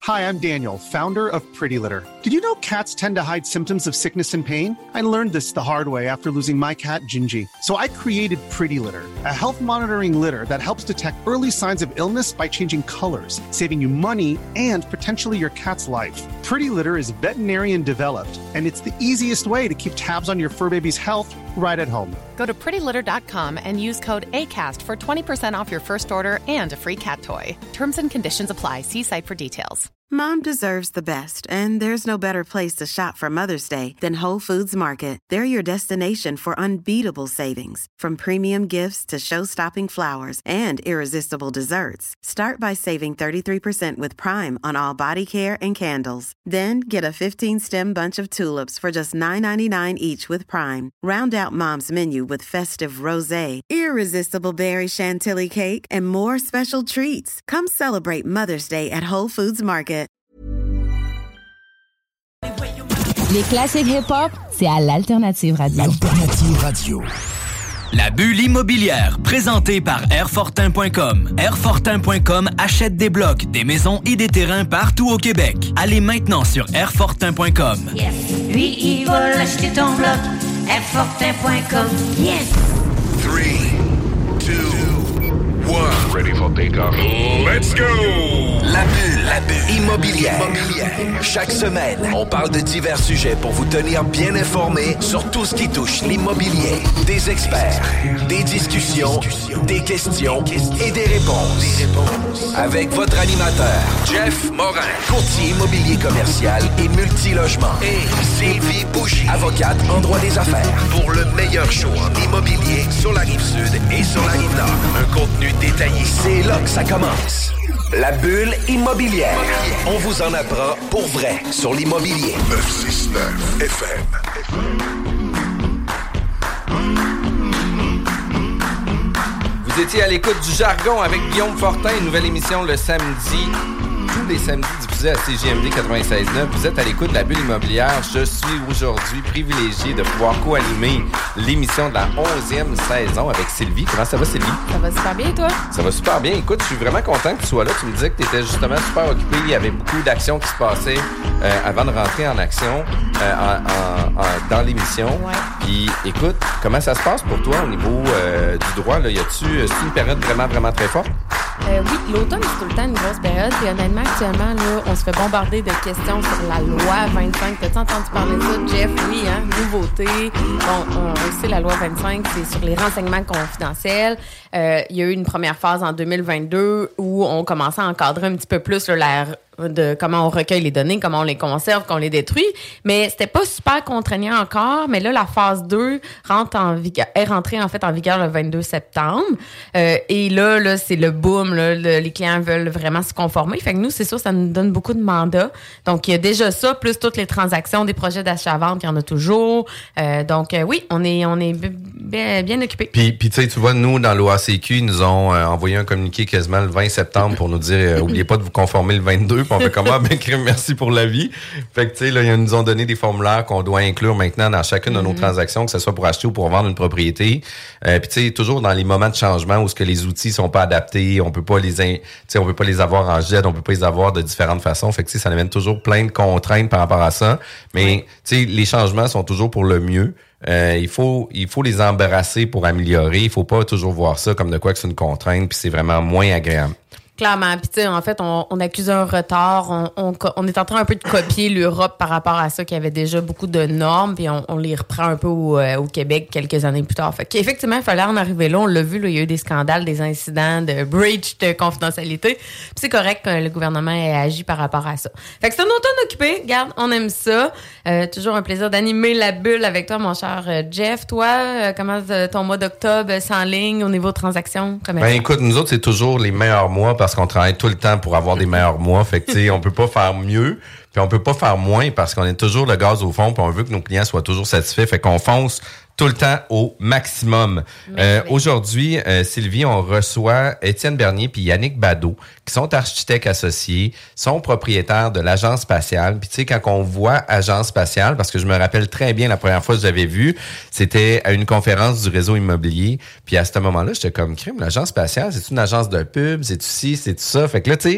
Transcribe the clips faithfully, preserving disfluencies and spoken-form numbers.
Hi, I'm Daniel, founder of Pretty Litter. Did you know cats tend to hide symptoms of sickness and pain? I learned this the hard way after losing my cat, Gingy. So I created Pretty Litter, a health monitoring litter that helps detect early signs of illness by changing colors, saving you money and potentially your cat's life. Pretty Litter is veterinarian developed, and it's the easiest way to keep tabs on your fur baby's health right at home. Go to pretty litter dot com and use code ACAST for twenty percent off your first order and a free cat toy. Terms and conditions apply. See site for details. Mom deserves the best, and there's no better place to shop for Mother's Day than Whole Foods Market. They're your destination for unbeatable savings, from premium gifts to show-stopping flowers and irresistible desserts. Start by saving thirty-three percent with Prime on all body care and candles. Then get a fifteen-stem bunch of tulips for just nine ninety-nine each with Prime. Round out Mom's menu with festive rosé, irresistible berry chantilly cake, and more special treats. Come celebrate Mother's Day at Whole Foods Market. Les classiques hip-hop, c'est à l'Alternative Radio. L'Alternative Radio. La bulle immobilière, présentée par Airfortin point com. Airfortin point com achète des blocs, des maisons et des terrains partout au Québec. Allez maintenant sur Airfortin point com. Yes. Lui, il va l'acheter ton bloc. Airfortin point com. Yes. three, two, one. Ready for takeoff. Let's go! La bulle, la bulle immobilière. immobilière. Chaque semaine, on parle de divers sujets pour vous tenir bien informés sur tout ce qui touche l'immobilier. Des experts, des discussions, des questions et des réponses. Avec votre animateur, Jeff Morin, courtier immobilier commercial et multilogement. Et Sylvie Bougie, avocate en droit des affaires. Pour le meilleur show en immobilier sur la Rive-Sud et sur la Rive-Nord. Un contenu détaillé. C'est là que ça commence. La bulle immobilière. On vous en apprend pour vrai sur l'immobilier. neuf cent soixante-neuf F M. Vous étiez à l'écoute du Jargon avec Guillaume Fortin, une nouvelle émission le samedi, tous les samedis diffusés à C J M D quatre-vingt-seize neuf. Vous êtes à l'écoute de la bulle immobilière. Je suis aujourd'hui privilégié de pouvoir co-animer l'émission de la onzième saison avec Sylvie. Comment ça va, Sylvie? Ça va super bien, toi? Ça va super bien. Écoute, je suis vraiment content que tu sois là. Tu me disais que tu étais justement super occupé. Il y avait beaucoup d'actions qui se passaient euh, avant de rentrer en action euh, en, en, en, dans l'émission. Ouais. Puis, écoute, comment ça se passe pour toi au niveau euh, du droit? Là? Y a-tu, c'est une période vraiment, vraiment très forte? Euh, oui, l'automne, c'est tout le temps une grosse période. Puis honnêtement, actuellement, là, on se fait bombarder de questions sur la loi vingt-cinq. T'as-tu entendu parler de ça, Jeff? Oui, hein? Nouveauté. Bon, on le sait, la loi vingt-cinq, c'est sur les renseignements confidentiels. Euh, il y a eu une première phase en deux mille vingt-deux où on commençait à encadrer un petit peu plus là, la de comment on recueille les données, comment on les conserve, qu'on les détruit. Mais c'était pas super contraignant encore. Mais là, la phase deux rentre en vigueur, est rentrée en fait en vigueur le vingt-deux septembre. Euh, et là, là, c'est le boom. Là, le, les clients veulent vraiment se conformer. Fait que nous, c'est sûr, ça nous donne beaucoup de mandats. Donc, il y a déjà ça, plus toutes les transactions, des projets d'achat-vente, il y en a toujours. Euh, donc, euh, oui, on est, on est bien, bien occupés. Puis, puis tu sais, tu vois, nous, dans l'O A C Q, ils nous ont euh, envoyé un communiqué quasiment le vingt septembre pour nous dire euh, oubliez pas de vous conformer le vingt-deux. Puis on fait comment? Ben, merci pour l'avis. Fait que, tu sais, là, ils nous ont donné des formulaires qu'on doit inclure maintenant dans chacune de nos mm-hmm. transactions, que ce soit pour acheter ou pour vendre une propriété. Euh, puis, tu sais, toujours dans les moments de changement où ce que les outils sont pas adaptés, on peut pas les, in... tu sais, on peut pas les avoir en jet, on peut pas les avoir de différentes façons. Fait que, tu sais, ça amène toujours plein de contraintes par rapport à ça. Mais, oui. tu sais, les changements sont toujours pour le mieux. Euh, il faut il faut les embrasser pour améliorer. Il faut pas toujours voir ça comme de quoi que c'est une contrainte, puis c'est vraiment moins agréable. Clairement. Puis, tu sais, en fait, on, on accuse un retard. On, on, on est en train un peu de copier l'Europe par rapport à ça, qui avait déjà beaucoup de normes, puis on, on les reprend un peu au, euh, au Québec quelques années plus tard. Fait qu'effectivement, il fallait en arriver là. On l'a vu, là, il y a eu des scandales, des incidents de breach de confidentialité. Puis c'est correct que le gouvernement ait agi par rapport à ça. Fait que c'est un automne occupé. Regarde, on aime ça. Euh, toujours un plaisir d'animer la bulle avec toi, mon cher Jeff. Toi, euh, comment ton mois d'octobre s'enligne au niveau transactions commerciales? Ben, écoute, nous autres, c'est toujours les meilleurs mois parce qu'on travaille tout le temps pour avoir des meilleurs mois. Fait que, tu sais, on peut pas faire mieux, puis on peut pas faire moins parce qu'on est toujours le gaz au fond, puis on veut que nos clients soient toujours satisfaits. Fait qu'on fonce tout le temps au maximum. Euh, aujourd'hui, euh, Sylvie, on reçoit Étienne Bernier puis Yannick Badeau, qui sont architectes associés, sont propriétaires de l'Agence Spatiale. Puis tu sais, quand on voit Agence Spatiale, parce que je me rappelle très bien la première fois que je l'avais vu, c'était à une conférence du réseau immobilier. Puis à ce moment-là, j'étais comme, crime, l'Agence Spatiale, c'est une agence de pub, c'est-tu ci, c'est-tu ça? Fait que là, tu sais,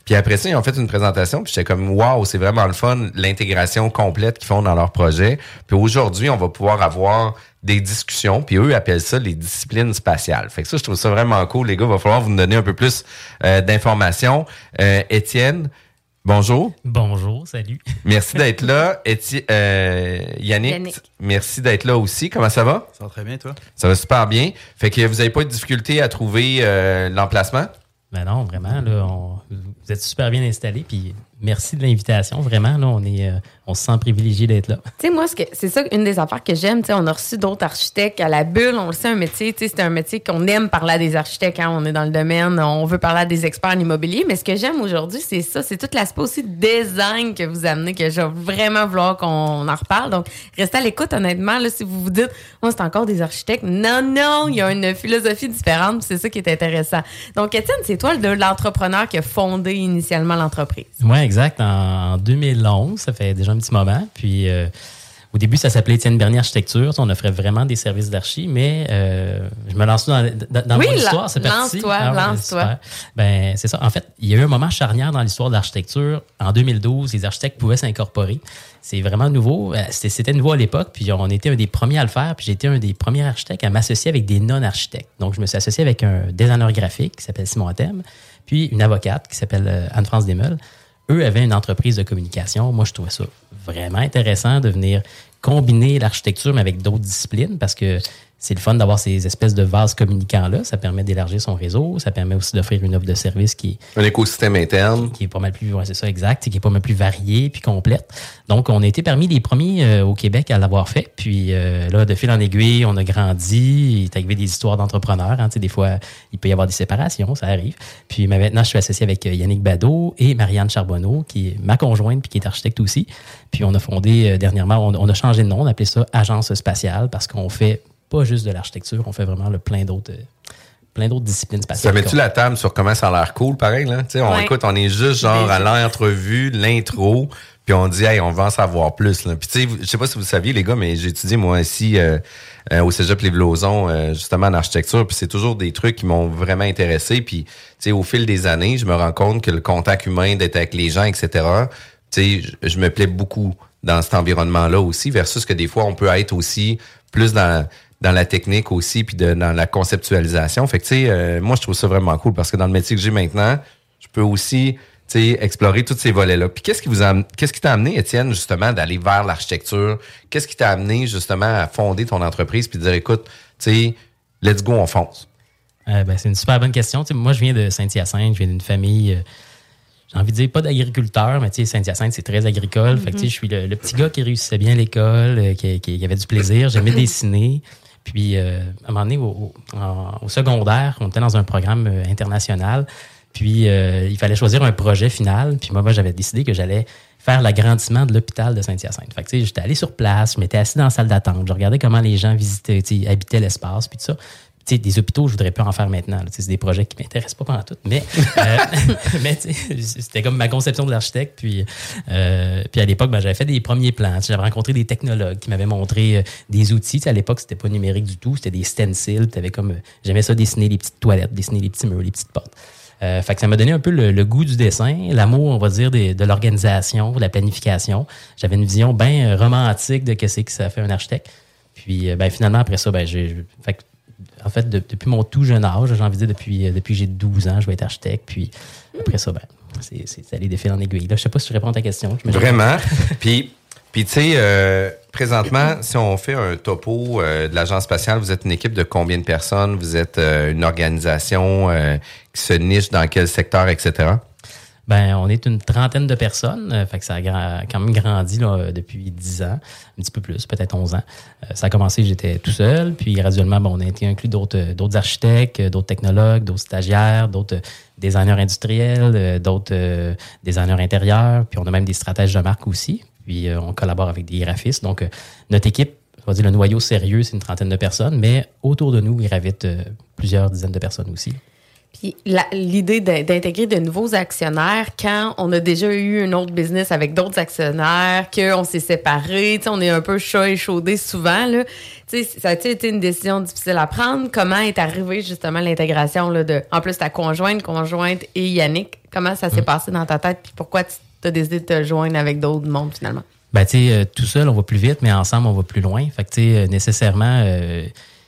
Puis après ça, ils ont fait une présentation, puis j'étais comme, wow, c'est vraiment le fun, l'intégration complète qu'ils font dans leur projet. Puis aujourd'hui, on va pouvoir avoir des discussions, puis eux appellent ça les disciplines spatiales. Fait que ça, je trouve ça vraiment cool, les gars. Il va falloir vous donner un peu plus euh, d'informations. Euh, Étienne, bonjour. Bonjour, salut. Merci d'être là. Éti- euh, Yannick, Yannick, merci d'être là aussi. Comment ça va? Ça va très bien, toi? Ça va super bien. Fait que vous n'avez pas eu de difficulté à trouver euh, l'emplacement? Ben non, vraiment, là, on, vous êtes super bien installés, puis merci de l'invitation. Vraiment, là, on est, euh, on se sent privilégié d'être là. Tu sais, moi, ce que, c'est ça une des affaires que j'aime. Tu sais, on a reçu d'autres architectes à la bulle. On le sait, un métier, tu sais, c'est un métier qu'on aime parler à des architectes quand on est dans le domaine. On veut parler à des experts en immobilier. Mais ce que j'aime aujourd'hui, c'est ça. C'est tout l'aspect aussi de design que vous amenez, que je vais vraiment vouloir qu'on en reparle. Donc, restez à l'écoute, honnêtement. Là, si vous vous dites, oh, c'est encore des architectes. Non, non, il y a une philosophie différente. C'est ça qui est intéressant. Donc, Étienne, c'est toi le, l'entrepreneur qui a fondé initialement l'entreprise. Oui, exact. En deux mille onze, ça fait déjà un petit moment. Puis, euh, au début, ça s'appelait Étienne Bernier Architecture. On offrait vraiment des services d'archi, mais euh, je me lance dans, dans, dans oui, mon histoire. C'est parti. Lance-toi, ah, ouais, lance-toi. Ben, c'est ça. En fait, il y a eu un moment charnière dans l'histoire de l'architecture. En deux mille douze, les architectes pouvaient s'incorporer. C'est vraiment nouveau. C'était, c'était nouveau à l'époque, puis on était un des premiers à le faire, puis j'ai été un des premiers architectes à m'associer avec des non-architectes. Donc, je me suis associé avec un designer graphique qui s'appelle Simon Thème, puis une avocate qui s'appelle Anne-France Desmeules. Eux avaient une entreprise de communication. Moi, je trouvais ça vraiment intéressant de venir combiner l'architecture, mais avec d'autres disciplines, parce que c'est le fun d'avoir ces espèces de vases communicants-là. Ça permet d'élargir son réseau. Ça permet aussi d'offrir une offre de service qui est... Un écosystème interne. Qui, qui est pas mal plus... Ouais, c'est ça, exact. Qui est pas mal plus varié puis complète. Donc, on a été parmi les premiers euh, au Québec à l'avoir fait. Puis euh, là, de fil en aiguille, on a grandi. Il est arrivé des histoires d'entrepreneurs. Hein. Tu sais, des fois, il peut y avoir des séparations. Ça arrive. Puis mais maintenant, je suis associé avec Yannick Badeau et Marianne Charbonneau, qui est ma conjointe puis qui est architecte aussi. Puis on a fondé euh, dernièrement... On, on a changé de nom. On appelait ça Agence Spatiale parce qu'on fait... pas juste de l'architecture, on fait vraiment le plein d'autres, euh, plein d'autres disciplines spatiales. Ça met-tu la table sur comment ça a l'air cool, pareil, là? Tu sais, on ouais. écoute, on est juste genre à l'entrevue, l'intro, puis on dit, hey, on va en savoir plus, là. Puis tu sais, je sais pas si vous saviez, les gars, mais j'ai étudié, moi, ici, euh, euh, au Cégep Lévis-Lauzon, euh, justement, en architecture, puis c'est toujours des trucs qui m'ont vraiment intéressé. Puis, tu sais, au fil des années, je me rends compte que le contact humain, d'être avec les gens, et cetera, tu sais, je, je me plais beaucoup dans cet environnement-là aussi, versus que des fois, on peut être aussi plus dans... dans la technique aussi, puis de, dans la conceptualisation. Fait que, tu sais, euh, moi, je trouve ça vraiment cool parce que dans le métier que j'ai maintenant, je peux aussi, tu sais, explorer tous ces volets-là. Puis qu'est-ce qui vous a, qu'est-ce qui t'a amené, Étienne, justement, d'aller vers l'architecture? Qu'est-ce qui t'a amené, justement, à fonder ton entreprise puis de dire, écoute, tu sais, let's go, on fonce? Euh, ben, c'est une super bonne question. Tu sais, moi, je viens de Saint-Hyacinthe, je viens d'une famille... Euh, j'ai envie de dire pas d'agriculteur, mais tu sais, Saint-Hyacinthe, c'est très agricole. Mm-hmm. Fait que tu sais, je suis le, le petit gars qui réussissait bien à l'école, euh, qui, qui, qui avait du plaisir. J'aimais dessiner. Puis, euh, à un moment donné, au, au, au secondaire, on était dans un programme euh, international. Puis, euh, il fallait choisir un projet final. Puis, moi, moi, j'avais décidé que j'allais faire l'agrandissement de l'hôpital de Saint-Hyacinthe. Fait que, tu sais, j'étais allé sur place, je m'étais assis dans la salle d'attente, je regardais comment les gens visitaient, tu sais, habitaient l'espace, puis tout ça. Tu sais, des hôpitaux, je voudrais pas en faire maintenant. Là. C'est des projets qui m'intéressent pas pendant tout. Mais, euh, mais tu sais, c'était comme ma conception de l'architecte. Puis, euh, puis à l'époque, ben, j'avais fait des premiers plans. J'avais rencontré des technologues qui m'avaient montré euh, des outils. Tu sais, à l'époque, c'était pas numérique du tout. C'était des stencils. T'avais comme, j'aimais ça dessiner les petites toilettes, dessiner les petits murs, les petites portes. Euh, fait que ça m'a donné un peu le, le goût du dessin, l'amour, on va dire, de, de l'organisation, de la planification. J'avais une vision bien romantique de qu'est-ce que ça fait un architecte. Puis, ben, finalement, après ça, ben, j'ai... Fait que, en fait, de, depuis mon tout jeune âge, j'ai envie de dire depuis, depuis que j'ai douze ans, je vais être architecte. Puis après ça, ben, c'est, c'est allé de fil en aiguille. Là, je sais pas si je réponds à ta question. Vraiment. Puis, puis tu sais, euh, présentement, si on fait un topo euh, de l'Agence spatiale, vous êtes une équipe de combien de personnes? Vous êtes euh, une organisation euh, qui se niche dans quel secteur, et cetera? Ben, on est une trentaine de personnes, euh, fait que ça a quand même grandi là, depuis dix ans, un petit peu plus, peut-être onze ans. Euh, ça a commencé, j'étais tout seul, puis graduellement, bon, on a été inclus d'autres, d'autres architectes, d'autres technologues, d'autres stagiaires, d'autres designers industriels, euh, d'autres euh, designers intérieurs, puis on a même des stratèges de marque aussi, puis euh, on collabore avec des graphistes. Donc, euh, notre équipe, on va dire le noyau sérieux, c'est une trentaine de personnes, mais autour de nous, il gravite euh, plusieurs dizaines de personnes aussi. Puis la, l'idée de, d'intégrer de nouveaux actionnaires quand on a déjà eu un autre business avec d'autres actionnaires, qu'on s'est séparés, on est un peu chat échaudé souvent. Là. Ça a-t-il été une décision difficile à prendre? Comment est arrivée justement l'intégration là, de, en plus, ta conjointe, conjointe et Yannick? Comment ça s'est mmh. passé dans ta tête? Puis pourquoi tu as décidé de te joindre avec d'autres mondes finalement? Ben, tu sais, euh, tout seul, on va plus vite, mais ensemble, on va plus loin. Fait que, tu sais, euh, nécessairement... Euh,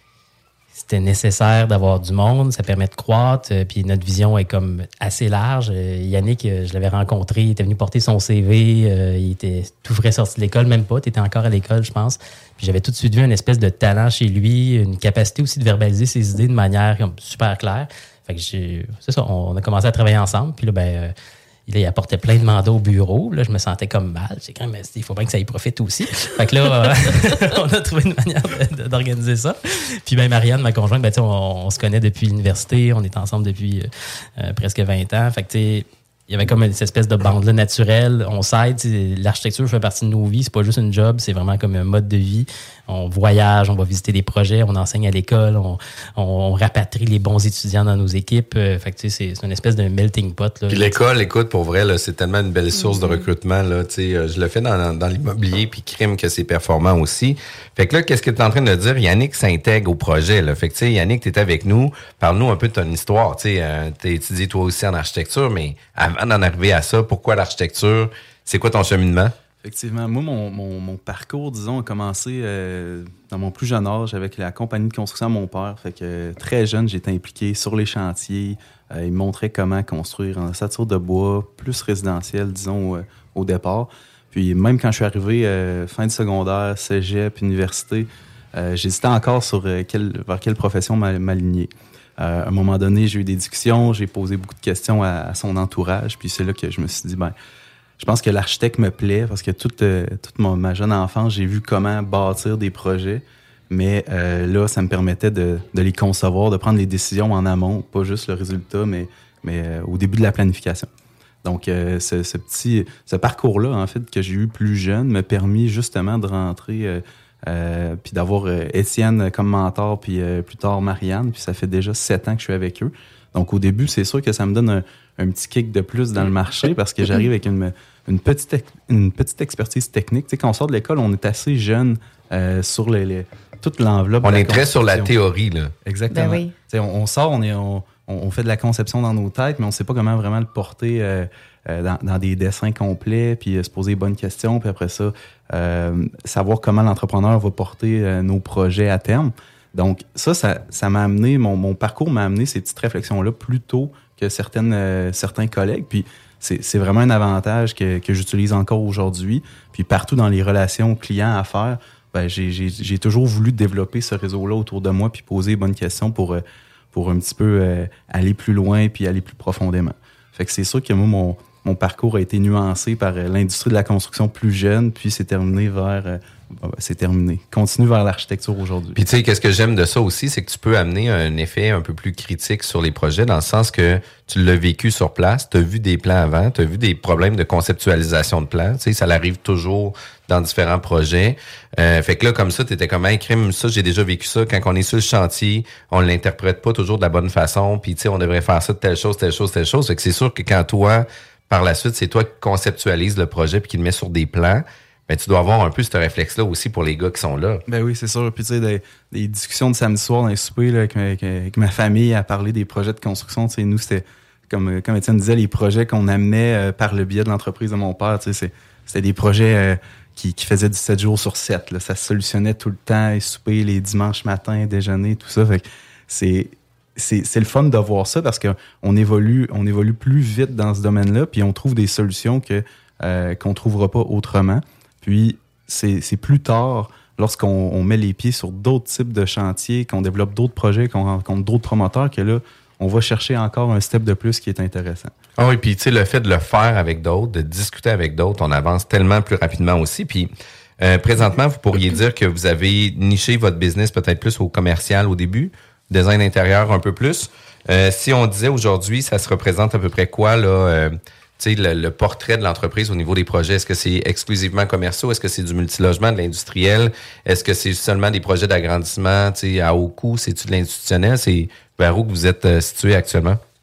C'était nécessaire d'avoir du monde, ça permet de croître, euh, puis notre vision est comme assez large. Euh, Yannick, euh, je l'avais rencontré, il était venu porter son C V, euh, il était tout frais sorti de l'école, même pas, tu étais encore à l'école, je pense. Puis j'avais tout de suite vu une espèce de talent chez lui, une capacité aussi de verbaliser ses idées de manière comme super claire. Fait que j'ai, c'est ça, on a commencé à travailler ensemble, puis là, ben... Euh, Là, il apportait plein de mandats au bureau. Là, je me sentais comme mal. J'ai dit, mais il faut bien que ça y profite aussi. Fait que là, euh, on a trouvé une manière de, de, d'organiser ça. Puis ben Marianne, ma conjointe, ben, on, on se connaît depuis l'université. On est ensemble depuis euh, presque vingt ans. Fait que, tu sais, il y avait comme une espèce de bande-là naturelle. On s'aide. L'architecture fait partie de nos vies. C'est pas juste une job, c'est vraiment comme un mode de vie. On voyage, on va visiter des projets, on enseigne à l'école, on, on, on rapatrie les bons étudiants dans nos équipes. Fait que, tu sais, c'est, c'est une espèce de melting pot. Là. Puis l'école, écoute, pour vrai, là, c'est tellement une belle source mm-hmm. de recrutement. Là, tu sais, je le fais dans, dans l'immobilier, puis crime que c'est performant aussi. Fait que là, qu'est-ce que tu es en train de dire? Yannick s'intègre au projet. Là. Fait que, tu sais, Yannick, tu es avec nous. Parle-nous un peu de ton histoire. Tu sais, euh, tu as étudié toi aussi en architecture, mais avant d'en arriver à ça, pourquoi l'architecture? C'est quoi ton cheminement? Effectivement. Moi, mon, mon, mon parcours, disons, a commencé euh, dans mon plus jeune âge avec la compagnie de construction de mon père. Fait que euh, très jeune, j'étais impliqué sur les chantiers. Euh, il me montrait comment construire en ossature de bois, plus résidentiel, disons, euh, au départ. Puis même quand je suis arrivé, euh, fin de secondaire, cégep, université, euh, j'hésitais encore sur euh, quelle, vers quelle profession m'aligner. Euh, à un moment donné, j'ai eu des discussions, j'ai posé beaucoup de questions à, à son entourage. Puis c'est là que je me suis dit, ben je pense que l'architecte me plaît parce que toute, euh, toute mon, ma jeune enfance, j'ai vu comment bâtir des projets. Mais euh, là, ça me permettait de, de les concevoir, de prendre les décisions en amont, pas juste le résultat, mais, mais euh, au début de la planification. Donc, euh, ce, ce petit ce parcours-là, en fait, que j'ai eu plus jeune, m'a permis justement de rentrer, euh, euh, puis d'avoir euh, Étienne comme mentor, puis euh, plus tard Marianne, puis ça fait déjà sept ans que je suis avec eux. Donc, au début, c'est sûr que ça me donne un, un petit kick de plus dans le marché parce que j'arrive avec une, une, petite, une petite expertise technique. Tu sais, quand on sort de l'école, on est assez jeune euh, sur les, les, toute l'enveloppe. On est très sur la théorie, là. Exactement. Ben oui. Tu sais, on, on sort, on, est, on, on fait de la conception dans nos têtes, mais on ne sait pas comment vraiment le porter euh, euh, dans, dans des dessins complets, puis euh, se poser les bonnes questions, puis après ça, euh, savoir comment l'entrepreneur va porter euh, nos projets à terme. Donc, ça, ça, ça m'a amené, mon, mon parcours m'a amené ces petites réflexions-là plus tôt que certaines, euh, certains collègues. Puis, c'est, c'est vraiment un avantage que, que j'utilise encore aujourd'hui. Puis, partout dans les relations clients-affaires, ben, j'ai, j'ai, j'ai toujours voulu développer ce réseau-là autour de moi puis poser les bonnes questions pour, euh, pour un petit peu euh, aller plus loin puis aller plus profondément. Fait que c'est sûr que moi, mon, mon parcours a été nuancé par euh, l'industrie de la construction plus jeune, puis c'est terminé vers... Euh, c'est terminé. Continue vers l'architecture aujourd'hui. Puis tu sais, qu'est-ce que j'aime de ça aussi, c'est que tu peux amener un effet un peu plus critique sur les projets, dans le sens que tu l'as vécu sur place, tu as vu des plans avant, tu as vu des problèmes de conceptualisation de plans. Tu sais, ça arrive toujours dans différents projets. Euh, fait que là, comme ça, tu étais comme un crime, ça, j'ai déjà vécu ça. Quand on est sur le chantier, on l'interprète pas toujours de la bonne façon, puis tu sais, on devrait faire ça de telle chose, telle chose, telle chose. Fait que c'est sûr que quand toi, par la suite, c'est toi qui conceptualises le projet puis qui le met sur des plans, ben, tu dois avoir un peu ce réflexe-là aussi pour les gars qui sont là. Ben oui, c'est sûr. Puis tu sais, des, des discussions de samedi soir dans les soupers là, avec, avec, avec ma famille à parler des projets de construction. Tu sais, nous, c'était, comme, comme Étienne disait, les projets qu'on amenait euh, par le biais de l'entreprise de mon père. Tu sais, c'est, c'était des projets euh, qui, qui faisaient dix-sept jours sur sept. Là. Ça se solutionnait tout le temps, les soupers, les dimanches matins, déjeuner, tout ça. Fait que c'est... C'est, c'est le fun de voir ça parce qu'on évolue, on évolue plus vite dans ce domaine-là, puis on trouve des solutions que, euh, qu'on ne trouvera pas autrement. Puis, c'est, c'est plus tard, lorsqu'on on met les pieds sur d'autres types de chantiers, qu'on développe d'autres projets, qu'on rencontre d'autres promoteurs, que là, on va chercher encore un step de plus qui est intéressant. Ah oui, puis tu sais, le fait de le faire avec d'autres, de discuter avec d'autres, on avance tellement plus rapidement aussi. Puis, euh, présentement, vous pourriez dire que vous avez niché votre business peut-être plus au commercial au début, design intérieur un peu plus. Euh, si on disait aujourd'hui, ça se représente à peu près quoi, là, euh, tu sais, le, le portrait de l'entreprise au niveau des projets? Est-ce que c'est exclusivement commerciaux? Est-ce que c'est du multilogement, de l'industriel? Est-ce que c'est seulement des projets d'agrandissement, tu sais, à haut coût? C'est-tu de l'institutionnel? C'est vers où que vous êtes euh, situé actuellement?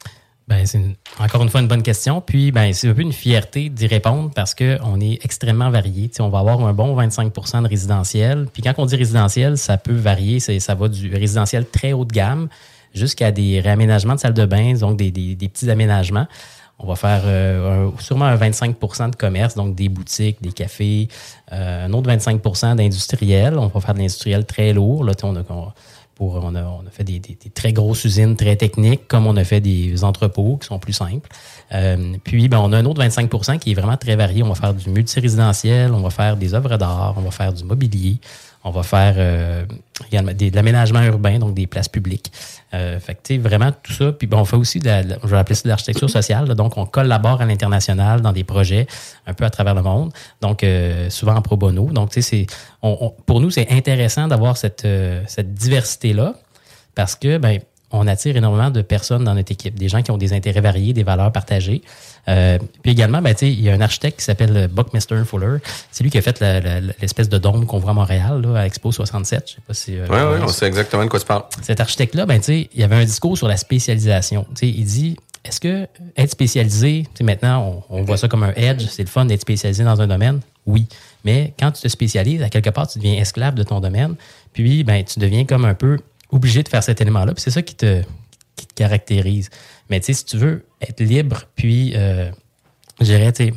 Ben, c'est une, encore une fois une bonne question. Puis, ben, c'est un peu une fierté d'y répondre parce qu'on est extrêmement varié. T'sais, on va avoir un bon vingt-cinq pour cent de résidentiel. Puis, quand on dit résidentiel, ça peut varier. C'est, ça va du résidentiel très haut de gamme jusqu'à des réaménagements de salles de bain, donc des, des, des petits aménagements. On va faire euh, un, sûrement un vingt-cinq pour cent de commerce, donc des boutiques, des cafés, euh, un autre vingt-cinq pour cent d'industriel. On va faire de l'industriel très lourd. Là, on a, on, Pour, on, a, on a fait des, des, des très grosses usines très techniques, comme on a fait des entrepôts qui sont plus simples. Euh, puis, ben, on a un autre vingt-cinq pour cent qui est vraiment très varié. On va faire du multirésidentiel, on va faire des œuvres d'art, on va faire du mobilier, on va faire euh, également des, de l'aménagement urbain, donc des places publiques. Euh, fait que, tu sais, vraiment tout ça. Puis, ben, on fait aussi de la, je vais appeler ça de l'architecture sociale. Là, donc, on collabore à l'international dans des projets un peu à travers le monde. Donc, euh, souvent en pro bono. Donc, tu sais, c'est, on, on, pour nous, c'est intéressant d'avoir cette, euh, cette diversité-là parce que, ben, on attire énormément de personnes dans notre équipe, des gens qui ont des intérêts variés, des valeurs partagées. Euh, puis également, ben, il y a un architecte qui s'appelle Buckminster Fuller. C'est lui qui a fait la, la, l'espèce de dôme qu'on voit à Montréal, là, à Expo soixante-sept. Je sais pas si. Euh, oui, oui, on sait exactement de quoi tu parles. Cet architecte-là, ben, il y avait un discours sur la spécialisation. T'sais, il dit est-ce que être spécialisé, maintenant, on, on voit ça comme un edge, c'est le fun d'être spécialisé dans un domaine? Oui. Mais quand tu te spécialises, à quelque part, tu deviens esclave de ton domaine. Puis, ben, tu deviens comme un peu obligé de faire cet élément-là, puis c'est ça qui te, qui te caractérise. Mais tu sais, si tu veux être libre, puis, euh, je dirais, tu sais,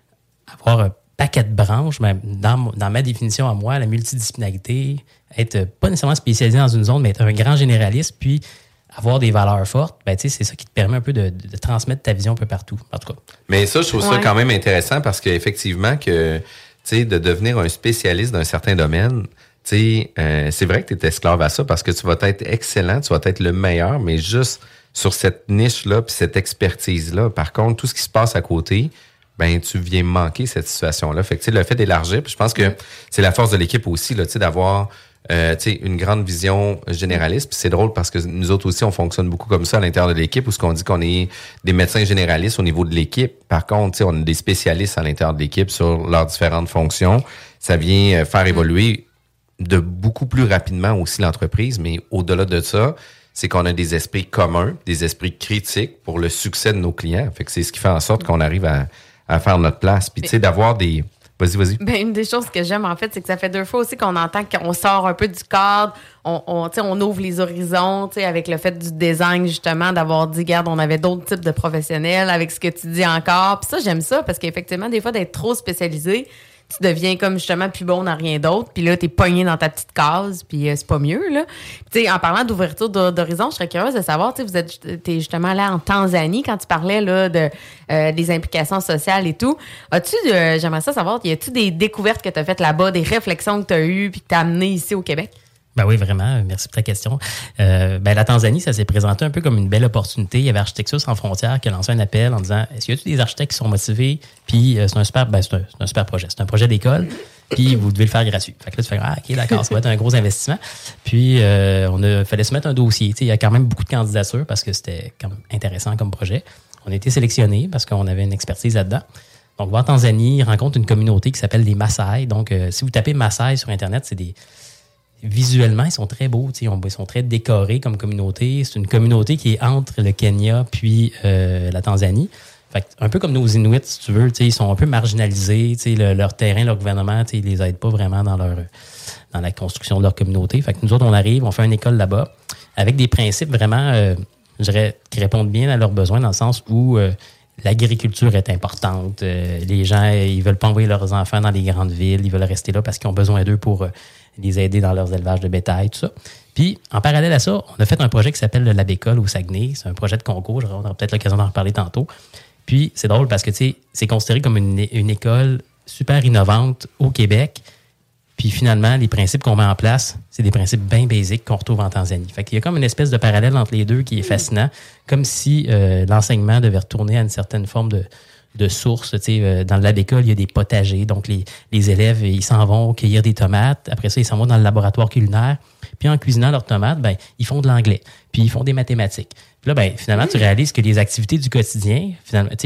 avoir un paquet de branches, ben, dans, dans ma définition à moi, la multidisciplinarité, être pas nécessairement spécialisé dans une zone, mais être un grand généraliste, puis avoir des valeurs fortes, ben, tu sais, c'est ça qui te permet un peu de, de, de transmettre ta vision un peu partout, en tout cas. Mais ça, je trouve ouais. ça quand même intéressant parce qu'effectivement, que, tu sais, de devenir un spécialiste d'un certain domaine, tu sais, euh, c'est vrai que tu es esclave à ça parce que tu vas être excellent, tu vas être le meilleur, mais juste sur cette niche-là puis cette expertise-là. Par contre, tout ce qui se passe à côté, ben tu viens manquer cette situation-là. Fait que, tu sais, le fait d'élargir, puis je pense que c'est la force de l'équipe aussi, là, tu sais, d'avoir euh, tu sais, une grande vision généraliste. Puis c'est drôle parce que nous autres aussi, on fonctionne beaucoup comme ça à l'intérieur de l'équipe, où ce qu'on dit qu'on est des médecins généralistes au niveau de l'équipe. Par contre, tu sais, on a des spécialistes à l'intérieur de l'équipe sur leurs différentes fonctions. Ça vient faire évoluer de beaucoup plus rapidement aussi l'entreprise, mais au-delà de ça, c'est qu'on a des esprits communs, des esprits critiques pour le succès de nos clients. Fait que c'est ce qui fait en sorte qu'on arrive à, à faire notre place. Puis tu sais, d'avoir des... Vas-y, vas-y. Ben, une des choses que j'aime, en fait, c'est que ça fait deux fois aussi qu'on entend qu'on sort un peu du cadre, on, on, on ouvre les horizons, avec le fait du design, justement, d'avoir dit, regarde, on avait d'autres types de professionnels, avec ce que tu dis encore. Puis ça, j'aime ça, parce qu'effectivement, des fois, d'être trop spécialisé, tu deviens comme justement plus bon dans rien d'autre, puis là, t'es pogné dans ta petite case, puis euh, c'est pas mieux, là. Tu sais, en parlant d'ouverture d'horizon, je serais curieuse de savoir, tu sais, vous êtes, t'es justement là en Tanzanie, quand tu parlais, là, de, euh, des implications sociales et tout. As-tu, euh, j'aimerais ça savoir, y a-tu des découvertes que t'as faites là-bas, des réflexions que t'as eues, puis que t'as amenées ici au Québec? Ben oui, vraiment. Merci pour ta question. Euh, ben la Tanzanie, ça s'est présenté un peu comme une belle opportunité. Il y avait Architecture sans frontières qui a lancé un appel en disant est-ce qu'il y a des architectes qui sont motivés? Puis euh, c'est un super, ben, c'est un, c'est un super projet. C'est un projet d'école. Puis vous devez le faire gratuit. Fait que là, tu fais ah, ok, d'accord, ça va être un gros investissement. Puis euh, on a fallait se mettre un dossier. T'sais, il y a quand même beaucoup de candidatures parce que c'était quand même intéressant comme projet. On a été sélectionnés parce qu'on avait une expertise là-dedans. Donc, on va en Tanzanie, il rencontre une communauté qui s'appelle des Maasai. Donc, euh, si vous tapez Maasai sur Internet, c'est des visuellement, ils sont très beaux, ils sont très décorés comme communauté. C'est une communauté qui est entre le Kenya puis euh, la Tanzanie. Fait que, un peu comme nos Inuits, si tu veux, ils sont un peu marginalisés. Le, leur terrain, leur gouvernement, ils les aident pas vraiment dans leur dans la construction de leur communauté. Fait que nous autres, on arrive, on fait une école là-bas avec des principes vraiment, euh, je dirais, qui répondent bien à leurs besoins dans le sens où euh, l'agriculture est importante. Euh, les gens, ils veulent pas envoyer leurs enfants dans les grandes villes. Ils veulent rester là parce qu'ils ont besoin d'eux pour... Euh, les aider dans leurs élevages de bétail, tout ça. Puis, en parallèle à ça, on a fait un projet qui s'appelle le Labécole au Saguenay. C'est un projet de concours. On aura peut-être l'occasion d'en reparler tantôt. Puis, c'est drôle parce que, tu sais, c'est considéré comme une, une école super innovante au Québec. Puis, finalement, les principes qu'on met en place, c'est des principes bien basiques qu'on retrouve en Tanzanie. Fait qu'il y a comme une espèce de parallèle entre les deux qui est fascinant. Comme si euh, l'enseignement devait retourner à une certaine forme de... de sources. Tu sais, dans le Labécole, il y a des potagers. Donc, les, les élèves, ils s'en vont cueillir des tomates. Après ça, ils s'en vont dans le laboratoire culinaire. Puis, en cuisinant leurs tomates, ben, ils font de l'anglais. Puis, ils font des mathématiques. Puis là, ben, finalement, tu réalises que les activités du quotidien, finalement, tu sais,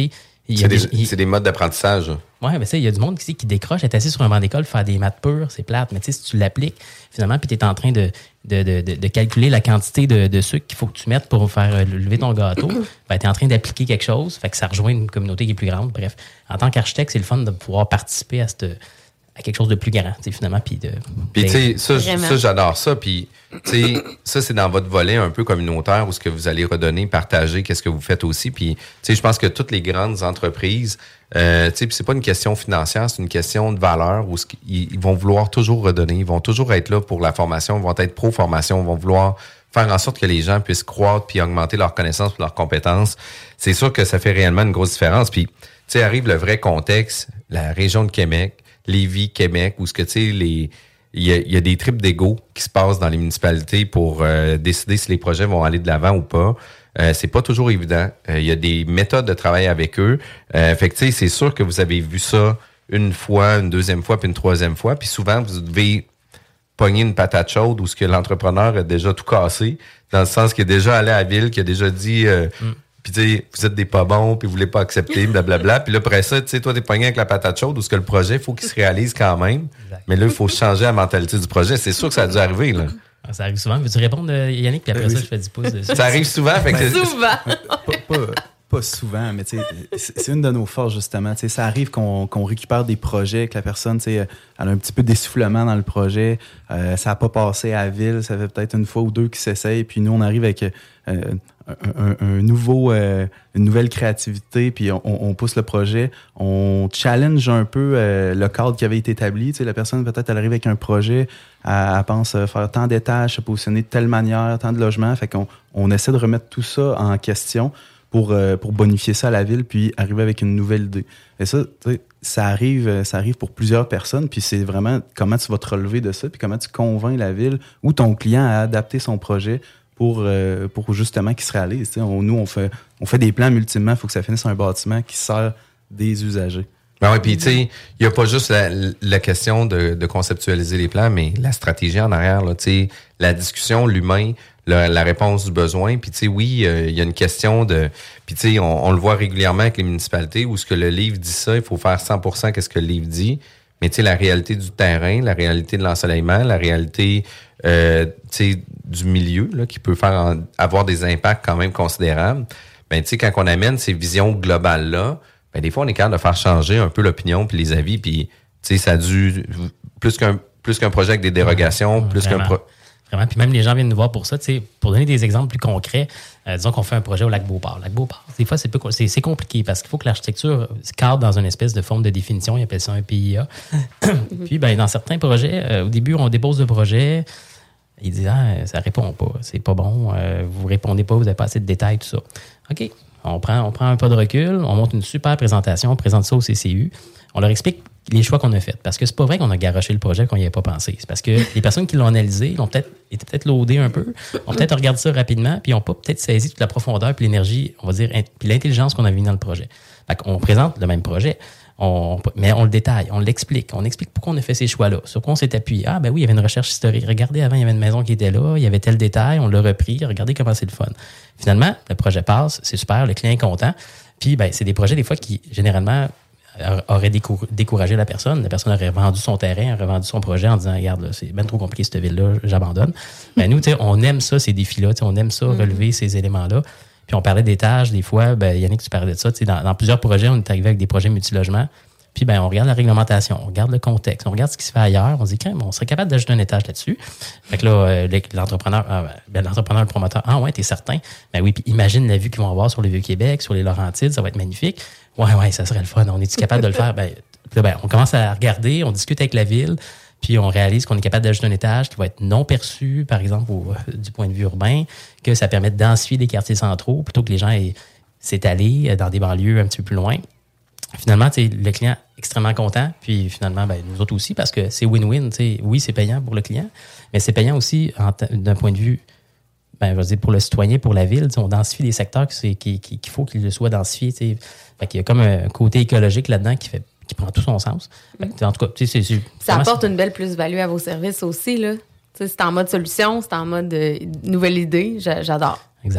C'est des, des, c'est des modes d'apprentissage. Oui, mais il y a du monde qui, qui décroche, est assis sur un banc d'école, faire des maths pures, c'est plate. Mais tu sais, si tu l'appliques, finalement, puis tu es en train de, de, de, de, de calculer la quantité de, de sucre qu'il faut que tu mettes pour faire lever ton gâteau, ben, tu es en train d'appliquer quelque chose, fait que ça rejoint une communauté qui est plus grande. Bref, en tant qu'architecte, c'est le fun de pouvoir participer à cette... à quelque chose de plus grand, finalement. Puis, de, puis tu sais, ça, ça, j'adore ça. Puis, tu sais, ça, c'est dans votre volet un peu communautaire où ce que vous allez redonner, partager, qu'est-ce que vous faites aussi. Puis, tu sais, je pense que toutes les grandes entreprises, euh, tu sais, c'est pas une question financière, c'est une question de valeur où ils, ils vont vouloir toujours redonner, ils vont toujours être là pour la formation, ils vont être pro-formation, ils vont vouloir faire en sorte que les gens puissent croître puis augmenter leurs connaissances et leurs compétences. C'est sûr que ça fait réellement une grosse différence. Puis, tu sais, arrive le vrai contexte, la région de Québec, Lévis, Québec, où ce que tu sais, les il y a, y a des tripes d'ego qui se passent dans les municipalités pour euh, décider si les projets vont aller de l'avant ou pas. Euh, c'est pas toujours évident. Il euh, y a des méthodes de travail avec eux. Euh, fait que tu sais, c'est sûr que vous avez vu ça une fois, une deuxième fois, puis une troisième fois. Puis souvent, vous devez pogner une patate chaude où ce que l'entrepreneur a déjà tout cassé, dans le sens qu'il est déjà allé à la ville, qu'il a déjà dit euh, mm. Puis, tu sais, vous êtes des pas bons, puis vous voulez pas accepter, blablabla. Puis là, après ça, tu sais, toi, t'es pogné avec la patate chaude, où ce que le projet, il faut qu'il se réalise quand même. Exact. Mais là, il faut changer la mentalité du projet. C'est sûr que ça a dû arriver, là. Ça arrive souvent. Veux-tu répondre, Yannick? Puis après euh, ça, je fais du pouce dessus. Ça arrive souvent. Fait que souvent! pas, pas, pas souvent, mais tu sais, c'est une de nos forces, justement. Tu sais, ça arrive qu'on qu'on récupère des projets, que la personne, tu sais, elle a un petit peu d'essoufflement dans le projet. Euh, ça n'a pas passé à la ville. Ça fait peut-être une fois ou deux qu'ils s'essayent. Puis nous, on arrive avec... Euh, Un, un, un nouveau, euh, une nouvelle créativité, puis on, on pousse le projet, on challenge un peu euh, le cadre qui avait été établi. Tu sais, la personne, peut-être, elle arrive avec un projet, elle, elle pense faire tant d'étages, se positionner de telle manière, tant de logements. Fait qu'on on essaie de remettre tout ça en question pour, euh, pour bonifier ça à la ville, puis arriver avec une nouvelle idée. Et ça, tu sais, ça arrive, ça arrive pour plusieurs personnes, puis c'est vraiment comment tu vas te relever de ça, puis comment tu convaincs la ville ou ton client à adapter son projet pour, euh, pour justement qu'il se réalise. On, nous, on fait, on fait des plans, mais ultimement, il faut que ça finisse un bâtiment qui sert des usagers. Ben oui, puis tu sais, il n'y a pas juste la, la question de, de conceptualiser les plans, mais la stratégie en arrière, là, tu sais, la discussion, l'humain, la, la réponse du besoin. Puis tu sais, oui, il euh, y a une question de... Puis tu sais, on, on le voit régulièrement avec les municipalités où ce que le livre dit ça, il faut faire cent pour cent qu'est-ce que le livre dit. Mais tu sais, la réalité du terrain, la réalité de l'ensoleillement, la réalité euh, tu sais, du milieu, là, qui peut faire en, avoir des impacts quand même considérables, ben tu sais, quand on amène ces visions globales-là, ben des fois, on est capable de faire changer un peu l'opinion puis les avis, puis tu sais, ça a dû... Plus qu'un, plus qu'un projet avec des dérogations, ouais, plus vraiment. qu'un... Pro... Vraiment, puis même les gens viennent nous voir pour ça, tu sais, pour donner des exemples plus concrets, euh, disons qu'on fait un projet au lac Beauport. Lac Beauport, des fois, c'est, peu, c'est, c'est compliqué parce qu'il faut que l'architecture se cadre dans une espèce de forme de définition, ils appellent ça un P I A. Puis, ben, dans certains projets, euh, au début, on dépose le projet, ils disent, ah, ça répond pas, c'est pas bon, euh, vous répondez pas, vous n'avez pas assez de détails, tout ça. OK, on prend, on prend un pas de recul, on monte une super présentation, on présente ça au C C U, on leur explique les choix qu'on a faits. Parce que c'est pas vrai qu'on a garoché le projet qu'on n'y avait pas pensé. C'est parce que les personnes qui l'ont analysé, l'ont peut-être, étaient peut-être loadées un peu, ont peut-être regardé ça rapidement, puis ils n'ont pas peut-être saisi toute la profondeur puis l'énergie, on va dire, puis l'intelligence qu'on a mis dans le projet. Fait qu'on présente le même projet, on, mais on le détaille, on l'explique. On explique pourquoi on a fait ces choix-là. Sur quoi on s'est appuyé. Ah, ben oui, il y avait une recherche historique. Regardez, avant, il y avait une maison qui était là, il y avait tel détail, on l'a repris. Regardez comment c'est le fun. Finalement, le projet passe, c'est super, le client est content. Puis, ben, c'est des projets, des fois, qui, généralement, aurait découragé la personne. La personne aurait vendu son terrain, aurait vendu son projet en disant, regarde, là, c'est bien trop compliqué cette ville-là, j'abandonne. Ben, nous, tu sais, on aime ça, ces défis-là, tu sais, on aime ça, mm-hmm. relever ces éléments-là. Puis on parlait des tâches, des fois, ben, Yannick, tu parlais de ça, tu sais, dans, dans plusieurs projets, on est arrivé avec des projets multilogements. Puis, ben, on regarde la réglementation, on regarde le contexte, on regarde ce qui se fait ailleurs, on se dit, crème, on serait capable d'ajouter un étage là-dessus. Fait que là, euh, l'entrepreneur, ah, ben, l'entrepreneur, le promoteur, ah ouais, t'es certain? Ben oui, puis imagine la vue qu'ils vont avoir sur le Vieux-Québec, sur les Laurentides, ça va être magnifique. Ouais, ouais, ça serait le fun. On est-tu capable de le faire? Ben, là, ben, on commence à regarder, on discute avec la ville, puis on réalise qu'on est capable d'ajouter un étage qui va être non perçu, par exemple, au, du point de vue urbain, que ça permet de densifier les quartiers centraux plutôt que les gens aient s'étaler dans des banlieues un petit peu plus loin. Finalement, le client est extrêmement content, puis finalement, ben, nous autres aussi, parce que c'est win-win. T'sais. Oui, c'est payant pour le client, mais c'est payant aussi en t- d'un point de vue, ben, je veux dire, pour le citoyen, pour la ville. On densifie des secteurs qu'il qui, qui, qui faut qu'ils soient densifiés. T'sais. Fait qu'il y a comme un côté écologique là-dedans qui fait qui prend tout son sens. Fait que, en tout cas, c'est, c'est, ça apporte c'est... une belle plus-value à vos services aussi. Là. C'est en mode solution, c'est en mode euh, nouvelle idée. J'adore. Exact.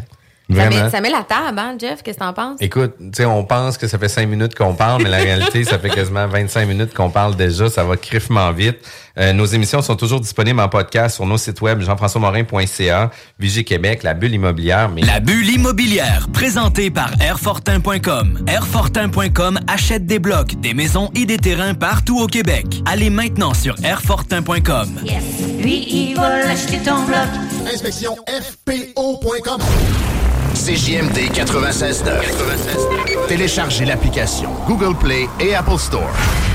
Ça met, ça met la table, hein, Jeff? Qu'est-ce que t'en penses? Écoute, tu sais, on pense que ça fait cinq minutes qu'on parle, mais la réalité, ça fait quasiment vingt-cinq minutes qu'on parle déjà. Ça va criffement vite. Euh, nos émissions sont toujours disponibles en podcast sur nos sites web jean françois morin point c a, Vigie Québec, La Bulle Immobilière. Mais... La Bulle Immobilière, présentée par airfortin point com. airfortin point com achète des blocs, des maisons et des terrains partout au Québec. Allez maintenant sur airfortin point com. Yes. Lui, il va l'acheter ton bloc. Inspection F P O point com. C J M D quatre-vingt-seize neuf. Téléchargez l'application Google Play et Apple Store.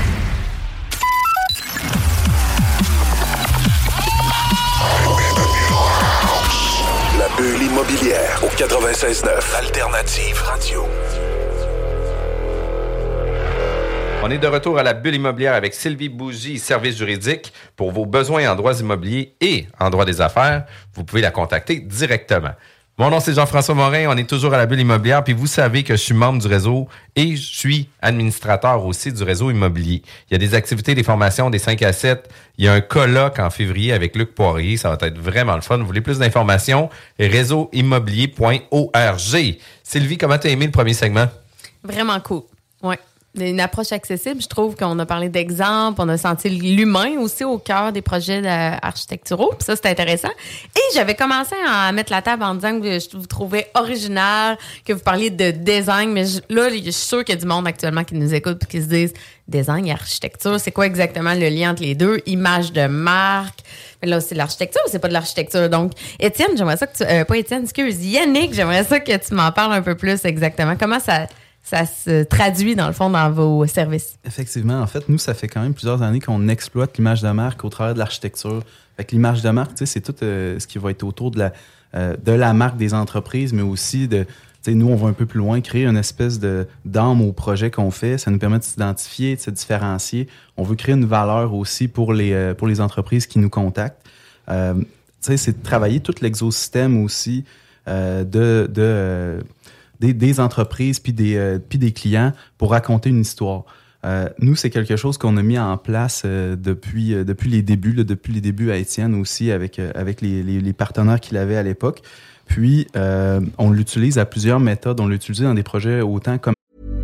La Bulle Immobilière au quatre-vingt-seize neuf. Alternative Radio. On est de retour à la Bulle Immobilière avec Sylvie Bougie, service juridique. Pour vos besoins en droits immobiliers et en droit des affaires, vous pouvez la contacter directement. Mon nom, c'est Jean-François Morin. On est toujours à la Bulle Immobilière. Puis vous savez que je suis membre du réseau et je suis administrateur aussi du réseau immobilier. Il y a des activités, des formations, des cinq à sept. Il y a un colloque en février avec Luc Poirier. Ça va être vraiment le fun. Vous voulez plus d'informations? réseau immobilier point org. Sylvie, comment t'as aimé le premier segment? Vraiment cool. Ouais. Une approche accessible, je trouve qu'on a parlé d'exemples, on a senti l'humain aussi au cœur des projets architecturaux, puis ça, c'est intéressant. Et j'avais commencé à mettre la table en disant que je vous trouvais original, que vous parliez de design, mais je, là, je suis sûre qu'il y a du monde actuellement qui nous écoute et qui se disent design et architecture, c'est quoi exactement le lien entre les deux? Image de marque. Mais là, c'est de l'architecture, c'est pas de l'architecture. Donc, Étienne, j'aimerais ça que tu... Euh, pas Étienne, excuse, Yannick, j'aimerais ça que tu m'en parles un peu plus exactement. Comment ça... ça se traduit, dans le fond, dans vos services? Effectivement. En fait, nous, ça fait quand même plusieurs années qu'on exploite l'image de marque au travers de l'architecture. Fait que l'image de marque, tu sais, c'est tout euh, ce qui va être autour de la, euh, de la marque des entreprises, mais aussi de... Tu sais, nous, on va un peu plus loin, créer une espèce de, d'âme au projet qu'on fait. Ça nous permet de s'identifier, de se différencier. On veut créer une valeur aussi pour les, euh, pour les entreprises qui nous contactent. Euh, tu sais, c'est de travailler tout l'exosystème aussi euh, de... de euh, Des, des entreprises puis des, euh, puis des clients pour raconter une histoire. Euh, nous, c'est quelque chose qu'on a mis en place euh, depuis, euh, depuis les débuts, là, depuis les débuts à Étienne aussi, avec, euh, avec les, les, les partenaires qu'il avait à l'époque. Puis, euh, on l'utilise à plusieurs méthodes. On l'utilise dans des projets autant comme...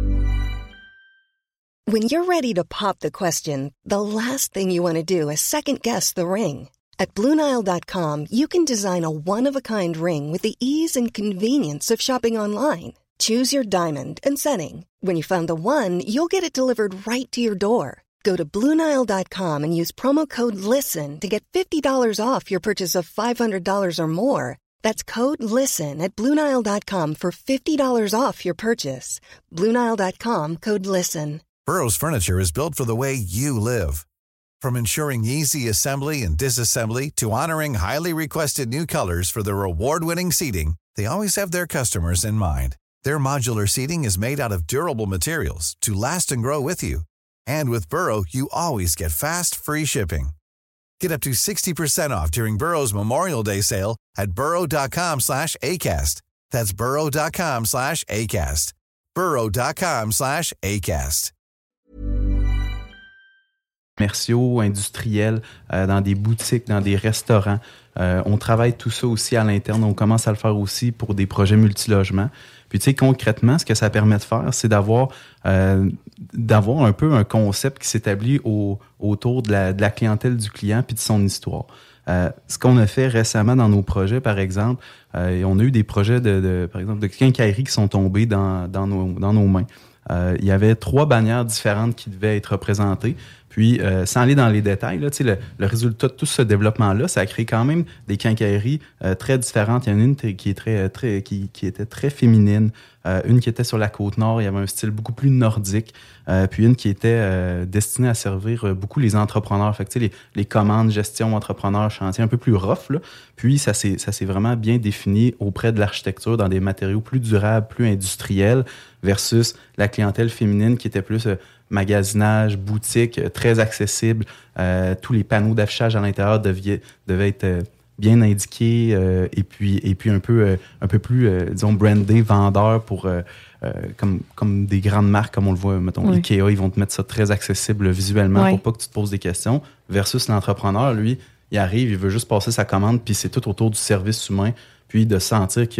When you're ready to pop the question, the last thing you want to do is second-guess the ring. At Blue Nile dot com, you can design a one-of-a-kind ring with the ease and convenience of shopping online. Choose your diamond and setting. When you find the one, you'll get it delivered right to your door. Go to Blue Nile dot com and use promo code LISTEN to get fifty dollars off your purchase of five hundred dollars or more. That's code LISTEN at Blue Nile dot com for fifty dollars off your purchase. Blue Nile dot com, code LISTEN. Burrow's furniture is built for the way you live. From ensuring easy assembly and disassembly to honoring highly requested new colors for their award-winning seating, they always have their customers in mind. Their modular seating is made out of durable materials to last and grow with you. And with Burrow, you always get fast, free shipping. Get up to sixty percent off during Burrow's Memorial Day sale at burrow dot com slash acast. That's burrow dot com slash acast. burrow dot com slash acast. Commerciaux, industriels, euh, dans des boutiques, dans des restaurants. Euh, on travaille tout ça aussi à l'interne. On commence à le faire aussi pour des projets multilogements. Puis, tu sais, concrètement, ce que ça permet de faire, c'est d'avoir, euh, d'avoir un peu un concept qui s'établit au, autour de la, de la clientèle du client puis de son histoire. Euh, ce qu'on a fait récemment dans nos projets, par exemple, euh, on a eu des projets de, de par exemple, de quincaillerie qui sont tombés dans, dans, nos, dans nos mains. Euh, il y avait trois bannières différentes qui devaient être représentées. Puis, euh, sans aller dans les détails, là, le, le résultat de tout ce développement-là, ça a créé quand même des quincailleries euh, très différentes. Il y en a une qui, est très, très, qui, qui était très féminine, euh, une qui était sur la Côte-Nord, il y avait un style beaucoup plus nordique, euh, puis une qui était euh, destinée à servir beaucoup les entrepreneurs. Fait que, les, les commandes, gestion, entrepreneurs, chantier, un peu plus rough. Là. Puis, ça s'est, ça s'est vraiment bien défini auprès de l'architecture dans des matériaux plus durables, plus industriels, versus la clientèle féminine qui était plus... Euh, magasinage, boutique, très accessible. Euh, tous les panneaux d'affichage à l'intérieur devaient, devaient être euh, bien indiqués euh, et puis et puis un peu euh, un peu plus euh, disons brandé, vendeur pour euh, euh, comme comme des grandes marques comme on le voit, mettons oui. Ikea, ils vont te mettre ça très accessible visuellement oui. pour pas que tu te poses des questions. Versus l'entrepreneur, lui, il arrive, il veut juste passer sa commande puis c'est tout autour du service humain puis de sentir qu'il y a une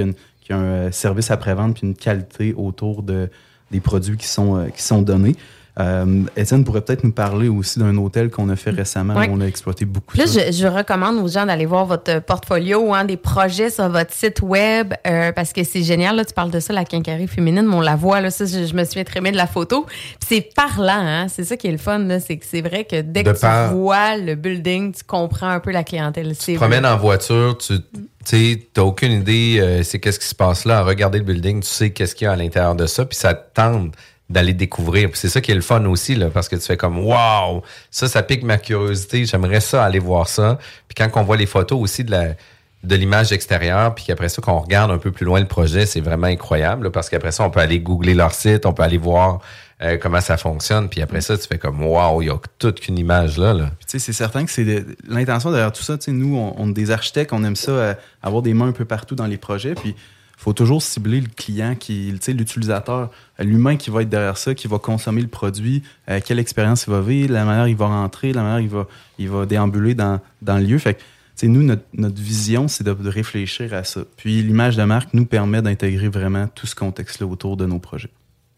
qu'il y a un euh, service après-vente puis une qualité autour de, des produits qui sont, euh, qui sont donnés. Euh, Étienne pourrait peut-être nous parler aussi d'un hôtel qu'on a fait récemment ouais. où on a exploité beaucoup Là, ça. je, je recommande aux gens d'aller voir votre portfolio, hein, des projets sur votre site web, euh, parce que c'est génial. Là, tu parles de ça, la quincaillerie féminine, mais on la voit. Là, ça, je, je me souviens très bien de la photo. Puis c'est parlant, hein, c'est ça qui est le fun. Là, c'est que c'est vrai que dès De que par... tu vois le building, tu comprends un peu la clientèle. Tu te promènes en voiture, tu tu n'as aucune idée euh, c'est qu'est-ce qui se passe là. À regarder le building, tu sais qu'est-ce qu'il y a à l'intérieur de ça, puis ça te tente d'aller découvrir. Puis c'est ça qui est le fun aussi, là, parce que tu fais comme « Wow! Ça, ça pique ma curiosité. J'aimerais ça, aller voir ça. » Puis quand on voit les photos aussi de la de l'image extérieure, puis qu'après ça, qu'on regarde un peu plus loin le projet, c'est vraiment incroyable, là, parce qu'après ça, on peut aller googler leur site, on peut aller voir euh, comment ça fonctionne, puis après ça, tu fais comme « Wow! Il y a toute qu'une image là. » là. Tu sais, c'est certain que c'est de, l'intention derrière tout ça. Tu sais, nous, on, on est des architectes, on aime ça, euh, avoir des mains un peu partout dans les projets, puis il faut toujours cibler le client, qui, tu sais, l'utilisateur, l'humain qui va être derrière ça, qui va consommer le produit, euh, quelle expérience il va vivre, la manière il va rentrer, la manière il va, il va déambuler dans, dans le lieu. Fait que, tu sais, nous, notre, notre vision, c'est de, de réfléchir à ça. Puis l'image de marque nous permet d'intégrer vraiment tout ce contexte-là autour de nos projets.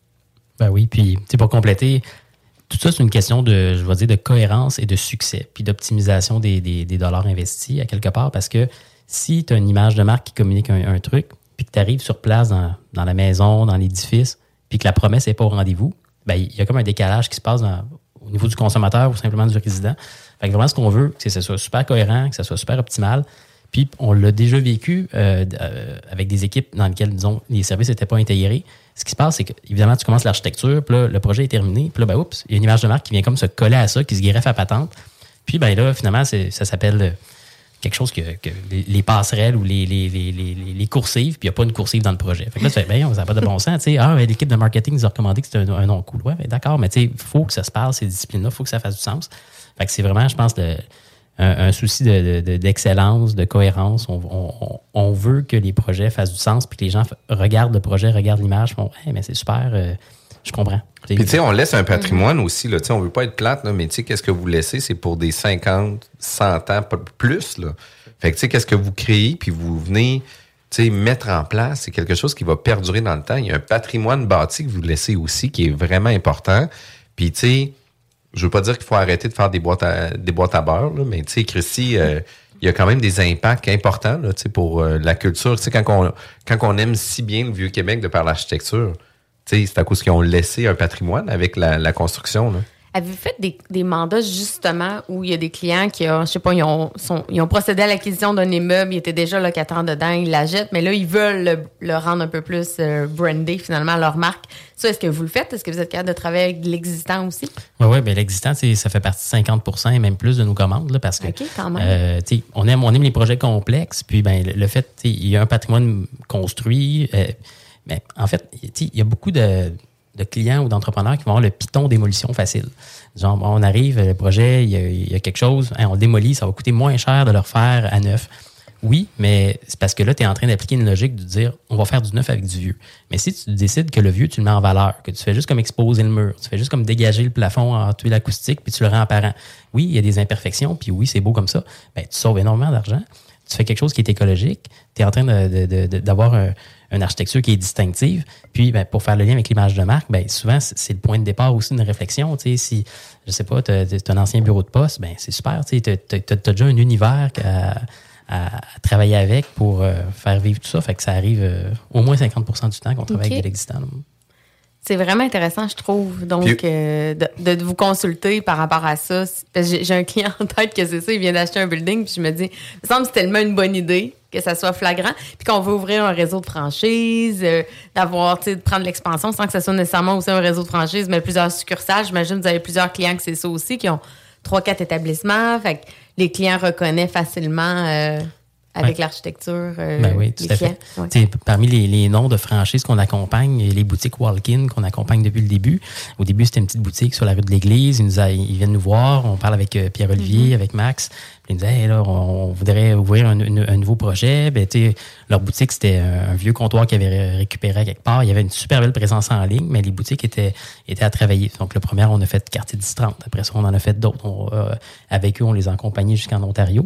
Ben oui, puis tu sais, pour compléter, tout ça, c'est une question de, je vais dire, de cohérence et de succès, puis d'optimisation des, des, des dollars investis à quelque part, parce que si tu as une image de marque qui communique un, un truc, puis que tu arrives sur place dans, dans la maison, dans l'édifice, puis que la promesse n'est pas au rendez-vous, ben il y a comme un décalage qui se passe dans, au niveau du consommateur ou simplement du résident. Fait que vraiment, ce qu'on veut, c'est que ce soit super cohérent, que ce soit super optimal. Puis on l'a déjà vécu euh, euh, avec des équipes dans lesquelles, disons, les services n'étaient pas intégrés. Ce qui se passe, c'est que, évidemment, tu commences l'architecture, puis là, le projet est terminé, puis là, ben oups, il y a une image de marque qui vient comme se coller à ça, qui se greffe à patente. Puis ben là, finalement, c'est, ça s'appelle quelque chose que, que les, les passerelles ou les, les, les, les, les coursives, puis il n'y a pas une coursive dans le projet. Fait que là, tu fais, ben, ça n'a pas de bon sens. Tu sais, ah, l'équipe de marketing nous a recommandé que c'était un, un nom cool. Ouais, ben, d'accord, mais tu sais, il faut que ça se passe, ces disciplines-là, il faut que ça fasse du sens. Fait que c'est vraiment, je pense, le, un, un souci de, de, d'excellence, de cohérence. On, on, on veut que les projets fassent du sens, puis que les gens regardent le projet, regardent l'image, font, hey, mais c'est super, euh, je comprends. Puis tu sais, on laisse un patrimoine mm-hmm. aussi, là. Tu sais, on veut pas être plate, là, mais tu sais, qu'est-ce que vous laissez, c'est pour des cinquante, cent ans, pas plus, là. Fait que tu sais, qu'est-ce que vous créez, puis vous venez, tu sais, mettre en place, c'est quelque chose qui va perdurer dans le temps. Il y a un patrimoine bâti que vous laissez aussi, qui est vraiment important. Puis tu sais, je veux pas dire qu'il faut arrêter de faire des boîtes à, des boîtes à beurre, là, mais tu sais, Christy, euh, il y a quand même des impacts importants, là, tu sais, pour euh, la culture. Tu sais, quand on, quand on aime si bien le Vieux-Québec de par l'architecture, tu sais, c'est à cause qu'ils ont laissé un patrimoine avec la, la construction, là. Avez-vous fait des, des mandats, justement, où il y a des clients qui ont, je sais pas, ils ont, sont, ils ont procédé à l'acquisition d'un immeuble, ils étaient déjà locataires dedans, ils la jettent, mais là, ils veulent le, le rendre un peu plus euh, brandé, finalement, à leur marque. Ça, est-ce que vous le faites? Est-ce que vous êtes capable de travailler avec l'existant aussi? Oui, oui, bien, l'existant, ça fait partie de cinquante pour cent et même plus de nos commandes, là, parce que, OK, quand même. Euh, on, aime, on aime les projets complexes, puis ben, le, le fait, il y a un patrimoine construit, euh, mais en fait, il y a beaucoup de... de clients ou d'entrepreneurs qui vont avoir le piton démolition facile. Genre, bon, on arrive, le projet, il y a, il y a quelque chose, hein, on le démolit, ça va coûter moins cher de le refaire à neuf. Oui, mais c'est parce que là, tu es en train d'appliquer une logique de dire, on va faire du neuf avec du vieux. Mais si tu décides que le vieux, tu le mets en valeur, que tu fais juste comme exposer le mur, tu fais juste comme dégager le plafond en tuer l'acoustique, puis tu le rends apparent. Oui, il y a des imperfections, puis oui, c'est beau comme ça. Ben, tu sauves énormément d'argent. Tu fais quelque chose qui est écologique. Tu es en train de, de, de, d'avoir un, une architecture qui est distinctive. Puis, ben, pour faire le lien avec l'image de marque, ben, souvent, c'est le point de départ aussi d'une réflexion. Tu sais, si, je sais pas, tu as un ancien bureau de poste, ben, c'est super. Tu sais, tu as déjà un univers à, à, à travailler avec pour euh, faire vivre tout ça. Fait que ça arrive euh, au moins cinquante pour cent du temps qu'on travaille okay. avec de l'existant. C'est vraiment intéressant, je trouve, donc euh, de, de vous consulter par rapport à ça. J'ai, j'ai un client en tête que c'est ça, il vient d'acheter un building, puis je me dis, il me semble que c'est tellement une bonne idée que ça soit flagrant, puis qu'on veut ouvrir un réseau de franchise, euh, d'avoir, tu sais, de prendre l'expansion sans que ça soit nécessairement aussi un réseau de franchise, mais plusieurs succursales. J'imagine que vous avez plusieurs clients que c'est ça aussi, qui ont trois, quatre établissements, fait que les clients reconnaissent facilement... Euh, avec ouais. l'architecture, euh, ben oui, tout les à clients. Fait. Ouais. Parmi les, les noms de franchises qu'on accompagne, les boutiques Walk-in qu'on accompagne depuis le début. Au début, c'était une petite boutique sur la rue de l'Église. Ils, nous a, ils viennent nous voir. On parle avec euh, Pierre-Olivier, mm-hmm. avec Max. Puis ils nous disaient, hey, là, on, on voudrait ouvrir un, un, un nouveau projet. Ben, leur boutique, c'était un, un vieux comptoir qu'ils avaient récupéré à quelque part. Il y avait une super belle présence en ligne, mais les boutiques étaient, étaient à travailler. Donc, le premier, on a fait quartier dix trente. Après ça, on en a fait d'autres. On, euh, avec eux, on les a accompagnés jusqu'en Ontario.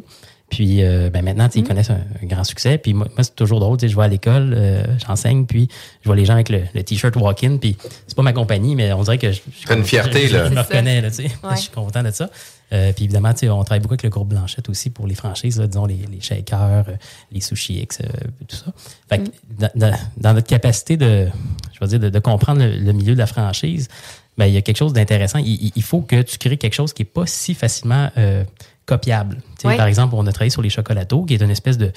Puis euh, ben maintenant, mm-hmm. ils connaissent un, un grand succès. Puis moi, moi c'est toujours drôle. Je vais à l'école, euh, j'enseigne, puis je vois les gens avec le, le T-shirt walk-in. Puis c'est pas ma compagnie, mais on dirait que je, je, une fierté, je, là. je, je me reconnais. Là, ouais. Je suis content de ça. Euh, puis évidemment, on travaille beaucoup avec le groupe Blanchette aussi pour les franchises, là, disons les, les shakers, euh, les sushi X, euh, tout ça. Fait que mm. dans, dans, dans notre capacité de, je veux dire, de, de comprendre le, le milieu de la franchise, ben, il y a quelque chose d'intéressant. Il, il faut que tu crées quelque chose qui n'est pas si facilement euh, copiable. Oui. Par exemple, on a travaillé sur les chocolatos, qui est une espèce de,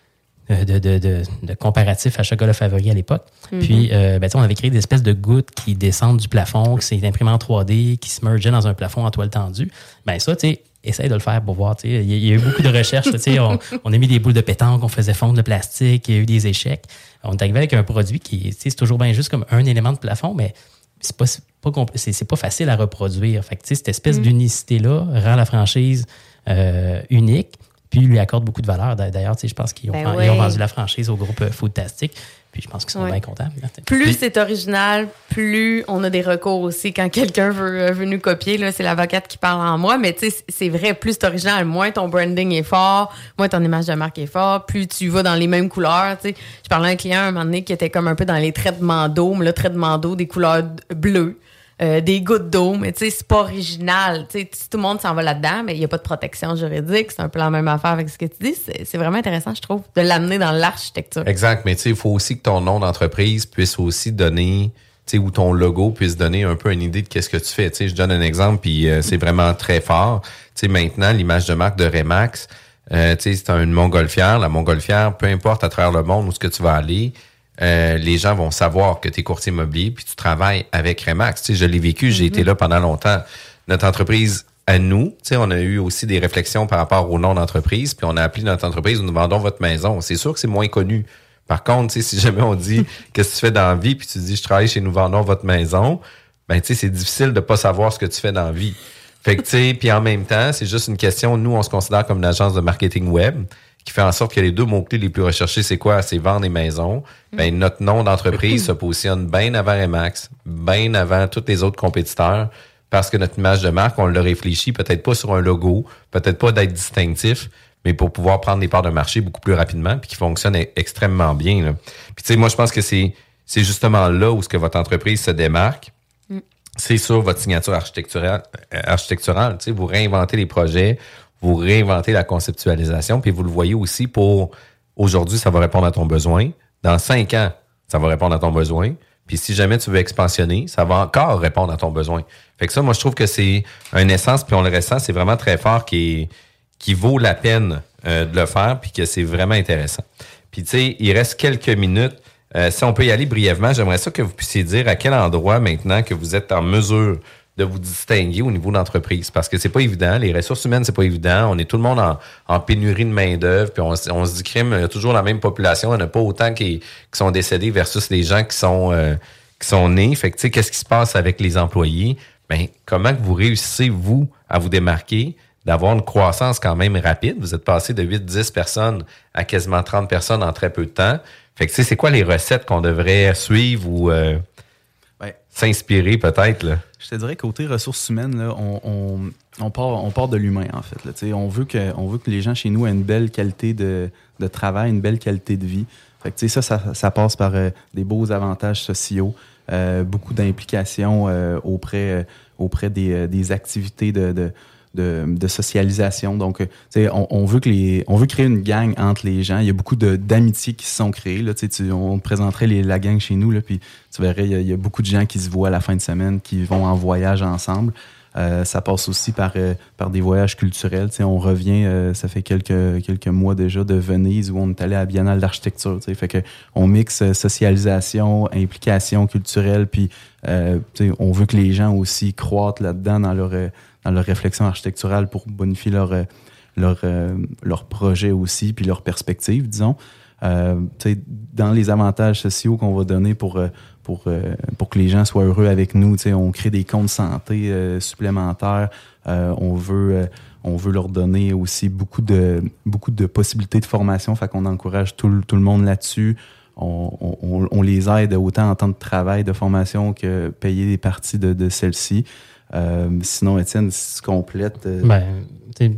de, de, de, de comparatif à Chocolat Favori à l'époque. Mm-hmm. Puis, euh, ben, on avait créé des espèces de gouttes qui descendent du plafond, qui s'est imprimé en trois D, qui se mergeaient dans un plafond en toile tendue. Ben ça, tu sais, essaye de le faire pour voir. Il y, y a eu beaucoup de recherches. on, on a mis des boules de pétanque, on faisait fondre le plastique, il y a eu des échecs. On est arrivé avec un produit qui, c'est toujours bien juste comme un élément de plafond, mais c'est pas, c'est pas, c'est, c'est pas facile à reproduire. Fait que, cette espèce mm. d'unicité-là rend la franchise euh, unique, puis lui accorde beaucoup de valeur. D'ailleurs, je pense qu'ils ont, ben ouais. ils ont vendu la franchise au groupe Foodtastic. Puis je pense qu'ils sont ouais. bien contents. Plus puis, c'est original, plus on a des recours aussi. Quand quelqu'un veut, veut nous copier, là, c'est l'avocate qui parle en moi. Mais tu sais, c'est vrai, plus c'est original, moins ton branding est fort, moins ton image de marque est fort, plus tu vas dans les mêmes couleurs. Tu sais, je parlais à un client un moment donné qui était comme un peu dans les traitements d'eau, mais là, traitement d'eau, des couleurs bleues. Euh, des gouttes d'eau, mais tu sais, c'est pas original. Tu sais, tout le monde s'en va là-dedans, mais il n'y a pas de protection juridique. C'est un peu la même affaire avec ce que tu dis. C'est, c'est vraiment intéressant, je trouve, de l'amener dans l'architecture. Exact, mais tu sais, il faut aussi que ton nom d'entreprise puisse aussi donner, tu sais, ou ton logo puisse donner un peu une idée de qu'est-ce que tu fais. Tu sais, je donne un exemple, puis euh, c'est vraiment très fort. Tu sais, maintenant, l'image de marque de Remax, euh, tu sais, c'est une montgolfière. La montgolfière, peu importe à travers le monde où ce que tu vas aller, Euh, les gens vont savoir que tu es courtier immobilier puis tu travailles avec Remax. Tu sais, je l'ai vécu, j'ai mm-hmm. été là pendant longtemps. Notre entreprise, à nous, tu sais, on a eu aussi des réflexions par rapport au nom d'entreprise, puis on a appelé notre entreprise « Nous vendons votre maison ». C'est sûr que c'est moins connu. Par contre, tu sais, si jamais on dit « Qu'est-ce que tu fais dans la vie » puis tu dis « Je travaille chez Nous vendons votre maison », ben tu sais, c'est difficile de pas savoir ce que tu fais dans la vie. Fait que tu sais, puis en même temps, c'est juste une question, nous, on se considère comme une agence de marketing web, qui fait en sorte que les deux mots-clés les plus recherchés, c'est quoi? C'est vendre et maison. Ben, notre nom d'entreprise se positionne bien avant Remax, bien avant tous les autres compétiteurs, parce que notre image de marque, on l'a réfléchi, peut-être pas sur un logo, peut-être pas d'être distinctif, mais pour pouvoir prendre des parts de marché beaucoup plus rapidement, puis qui fonctionne e- extrêmement bien, là. Puis tu sais, moi, je pense que c'est, c'est justement là où ce que votre entreprise se démarque. Mm. C'est sur votre signature architecturale, architecturale. Tu sais, vous réinventez les projets, vous réinventez la conceptualisation, puis vous le voyez aussi pour aujourd'hui, ça va répondre à ton besoin. Dans cinq ans, ça va répondre à ton besoin. Puis si jamais tu veux expansionner, ça va encore répondre à ton besoin. Fait que ça, moi, je trouve que c'est un essence, puis on le ressent, c'est vraiment très fort, qui, est, qui vaut la peine euh, de le faire, puis que c'est vraiment intéressant. Puis tu sais, il reste quelques minutes. Euh, si on peut y aller brièvement, j'aimerais ça que vous puissiez dire à quel endroit maintenant que vous êtes en mesure de vous distinguer au niveau d'entreprise. Parce que c'est pas évident. Les ressources humaines, c'est pas évident. On est tout le monde en, en pénurie de main-d'œuvre. Puis on, on se dit crime, il y a toujours la même population. Il n'y en a pas autant qui, qui sont décédés versus les gens qui sont euh, qui sont nés. Fait que tu sais, qu'est-ce qui se passe avec les employés? Ben, comment que vous réussissez, vous, à vous démarquer, d'avoir une croissance quand même rapide? Vous êtes passé de huit dix personnes à quasiment trente personnes en très peu de temps. Fait que tu sais, c'est quoi les recettes qu'on devrait suivre ou euh, ben, s'inspirer peut-être, là? Je te dirais, côté ressources humaines, là, on, on, on, part, on part de l'humain, en fait. Là, on, veut que, on veut que les gens chez nous aient une belle qualité de, de travail, une belle qualité de vie. Fait que, ça, ça, ça passe par euh, des beaux avantages sociaux, euh, beaucoup d'implications euh, auprès, euh, auprès des, euh, des activités de, de, de, de socialisation. Donc, euh, on, on, veut que les, on veut créer une gang entre les gens. Il y a beaucoup de, d'amitiés qui se sont créées. Là, tu, on te présenterait les, la gang chez nous, là, puis tu verrais, il y, a, il y a beaucoup de gens qui se voient à la fin de semaine, qui vont en voyage ensemble. Euh, ça passe aussi par, euh, par des voyages culturels. T'sais, on revient, euh, ça fait quelques, quelques mois déjà, de Venise où on est allé à la Biennale d'architecture. T'sais. Fait que on mixe socialisation, implication culturelle, puis euh, on veut que les gens aussi croîtent là-dedans dans leur, dans leur réflexion architecturale pour bonifier leur, leur, leur projet aussi, puis leur perspective, disons. Euh, dans les avantages sociaux qu'on va donner pour, pour, pour que les gens soient heureux avec nous, on crée des comptes santé euh, supplémentaires. Euh, on veut, euh, on veut leur donner aussi beaucoup de, beaucoup de possibilités de formation. Fait qu'on encourage tout, tout le monde là-dessus. On, on, on les aide autant en temps de travail, de formation, que payer des parties de, de celle-ci. Euh, sinon, Étienne, si tu complètes... Euh... Ben,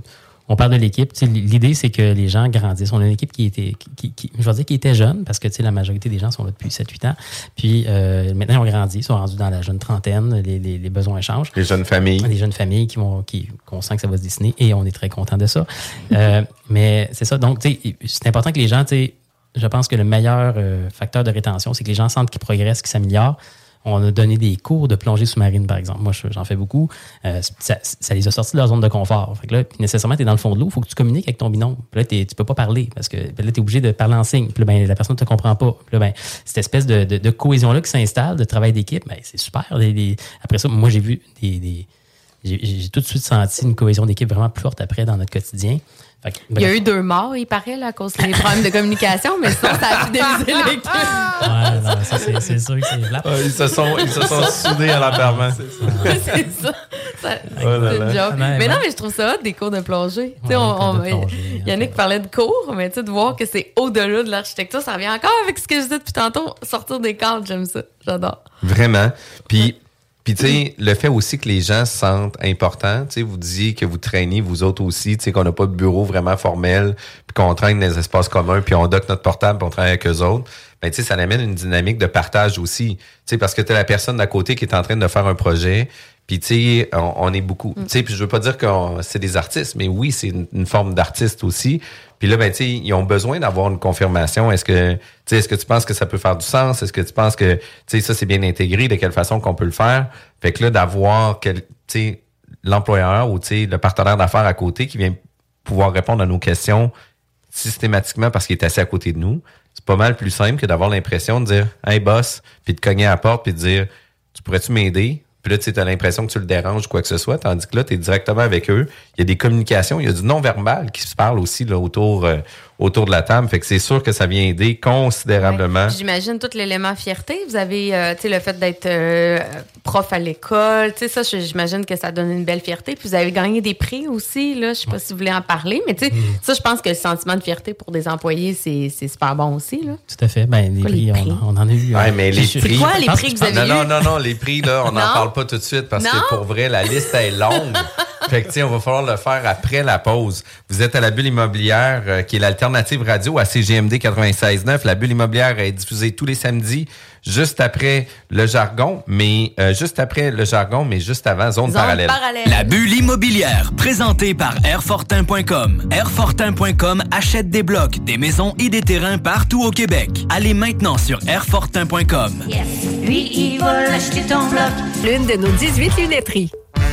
on parle de l'équipe. Tu sais, l'idée, c'est que les gens grandissent. On a une équipe qui était, qui, qui, je vais dire, qui était jeune, parce que tu sais, la majorité des gens sont là depuis sept huit ans. Puis euh, maintenant, ils ont grandi, ils sont rendus dans la jeune trentaine, les, les, les besoins changent. Les jeunes familles. Les jeunes familles qui vont, qui, qu'on sent que ça va se dessiner, et on est très content de ça. euh, mais c'est ça. Donc, tu sais, c'est important que les gens, tu sais, je pense que le meilleur euh, facteur de rétention, c'est que les gens sentent qu'ils progressent, qu'ils s'améliorent. On a donné des cours de plongée sous-marine, par exemple. Moi, j'en fais beaucoup. Euh, ça, ça les a sortis de leur zone de confort. Fait que là, puis nécessairement, tu es dans le fond de l'eau, il faut que tu communiques avec ton binôme. Puis là, tu peux pas parler parce que là, tu es obligé de parler en signe. Puis là, ben, la personne ne te comprend pas. Puis là, ben, cette espèce de, de, de cohésion-là qui s'installe, de travail d'équipe, ben, c'est super. Les, les... Après ça, moi, j'ai vu des... des... J'ai, j'ai tout de suite senti une cohésion d'équipe vraiment plus forte après dans notre quotidien. Fait que, il y a eu deux morts, il paraît, là, à cause des problèmes de communication, mais sinon, ça a fidélisé l'équipe. Ouais, non, ça, c'est, c'est sûr que c'est plat. Ouais, ils se sont, ils se sont soudés à l'enterrement. C'est ça. c'est ça. ça oh là c'est là. joke. Ah, ben, mais ouais. non, mais je trouve ça hot, des cours de plongée. Ouais, on, cours de on, plongée, Yannick parlait de cours, mais tu sais, de voir que c'est au-delà de l'architecture, ça revient encore avec ce que je disais depuis tantôt. Sortir des cadres, j'aime ça. J'adore. Vraiment. Puis... Puis, tu sais, le fait aussi que les gens se sentent importants, tu sais, vous disiez que vous traînez, vous autres aussi, tu sais, qu'on n'a pas de bureau vraiment formel, puis qu'on traîne dans les espaces communs, puis on docke notre portable, puis on travaille avec eux autres, ben, tu sais, ça amène une dynamique de partage aussi, tu sais, parce que tu as la personne d'à côté qui est en train de faire un projet, puis, tu sais, on, on est beaucoup, tu sais, puis je veux pas dire que c'est des artistes, mais oui, c'est une, une forme d'artiste aussi. Puis là, ben, tu sais, ils ont besoin d'avoir une confirmation. Est-ce que, tu sais, est-ce que tu penses que ça peut faire du sens? Est-ce que tu penses que, tu sais, ça, c'est bien intégré? De quelle façon qu'on peut le faire? Fait que là, d'avoir, quel, tu sais, l'employeur ou, tu sais, le partenaire d'affaires à côté qui vient pouvoir répondre à nos questions systématiquement parce qu'il est assis à côté de nous, c'est pas mal plus simple que d'avoir l'impression de dire, hey, boss, puis de cogner à la porte puis de dire, tu pourrais-tu m'aider? Puis là, tu as l'impression que tu le déranges ou quoi que ce soit, tandis que là, tu es directement avec eux. Il y a des communications, il y a du non-verbal qui se parle aussi là, autour, euh, autour de la table. Fait que c'est sûr que ça vient aider considérablement. Ouais. J'imagine tout l'élément fierté. Vous avez euh, tu sais, le fait d'être euh, prof à l'école. Tu sais, ça, j'imagine que ça donne une belle fierté. Puis vous avez gagné des prix aussi. Là. Je sais pas si vous voulez en parler, mais tu sais, mm. ça, je pense que le sentiment de fierté pour des employés, c'est, c'est super bon aussi. Là. Tout à fait. Ben, les, prix, les prix, on, on en a eu. Ouais, mais les c'est prix. quoi les prix que vous avez non, eu? non, non, non, les prix, là, on n'en parle pas tout de suite parce non? que pour vrai, la liste est longue. Fait que, tu sais, on va falloir le faire après la pause. Vous êtes à la Bulle Immobilière, euh, qui est l'alternative radio à C G M D quatre-vingt-seize neuf. La Bulle Immobilière est diffusée tous les samedis, juste après le jargon, mais euh, juste après le jargon, mais juste avant Zone, Zone parallèle. parallèle. La Bulle Immobilière, présentée par Airfortin point com. Airfortin point com achète des blocs, des maisons et des terrains partout au Québec. Allez maintenant sur Airfortin point com. Yes. Lui, il va l'acheter ton bloc. L'une de nos dix-huit lunetteries.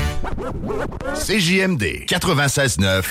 C J M D quatre-vingt-seize neuf.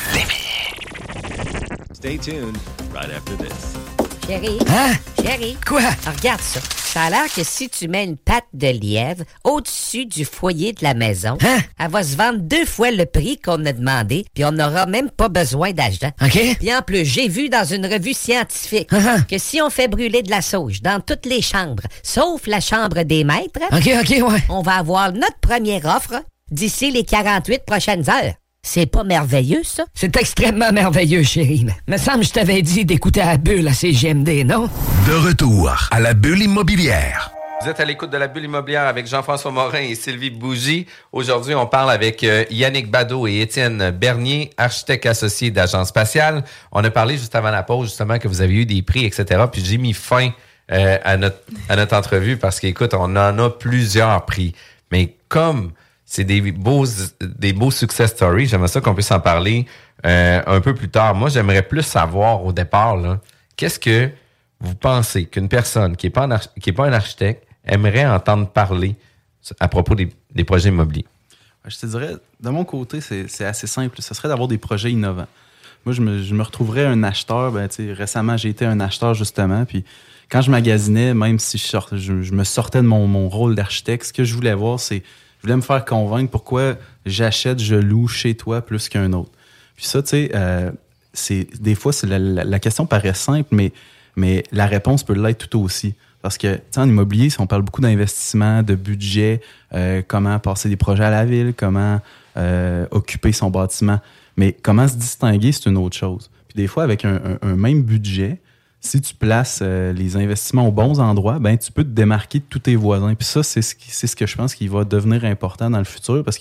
Stay tuned right after this. Chérie. Hein? Chérie. Quoi? Regarde ça. Ça a l'air que si tu mets une patte de lièvre au-dessus du foyer de la maison, hein? Elle va se vendre deux fois le prix qu'on a demandé, puis on n'aura même pas besoin d'agent. OK. Puis en plus, j'ai vu dans une revue scientifique uh-huh. que si on fait brûler de la sauge dans toutes les chambres, sauf la chambre des maîtres, OK, OK, ouais. on va avoir notre première offre d'ici les quarante-huit prochaines heures. C'est pas merveilleux, ça? C'est extrêmement merveilleux, chérie. Me semble que je t'avais dit d'écouter à la Bulle à C G M D, non? De retour à la Bulle Immobilière. Vous êtes à l'écoute de la Bulle Immobilière avec Jean-François Morin et Sylvie Bougie. Aujourd'hui, on parle avec euh, Yannick Badeau et Étienne Bernier, architectes associés d'Agence Spatiale. On a parlé juste avant la pause, justement, que vous avez eu des prix, et cetera. Puis j'ai mis fin euh, à, notre, à notre entrevue parce qu'écoute, on en a plusieurs prix. Mais comme c'est des beaux, des beaux success stories, j'aimerais ça qu'on puisse en parler euh, un peu plus tard. Moi, j'aimerais plus savoir au départ, là, qu'est-ce que vous pensez qu'une personne qui n'est pas, arch- qui est pas un architecte aimerait entendre parler à propos des, des projets immobiliers? Je te dirais, de mon côté, c'est, c'est assez simple. Ce serait d'avoir des projets innovants. Moi, je me, je me retrouverais un acheteur. Ben, tu sais, récemment, j'ai été un acheteur, justement. Puis quand je magasinais, même si je, sort, je, je me sortais de mon, mon rôle d'architecte, ce que je voulais voir, c'est je voulais me faire convaincre pourquoi j'achète, je loue chez toi plus qu'un autre. Puis ça, tu sais, euh, c'est, des fois, c'est la, la, la question paraît simple, mais, mais la réponse peut l'être tout aussi. Parce que, tu sais, en immobilier, si on parle beaucoup d'investissement, de budget, euh, comment passer des projets à la ville, comment euh, occuper son bâtiment. Mais comment se distinguer, c'est une autre chose. Puis des fois, avec un, un, un même budget, si tu places euh, les investissements aux bons endroits, ben tu peux te démarquer de tous tes voisins. Puis ça, c'est ce, qui, c'est ce que je pense qui va devenir important dans le futur parce que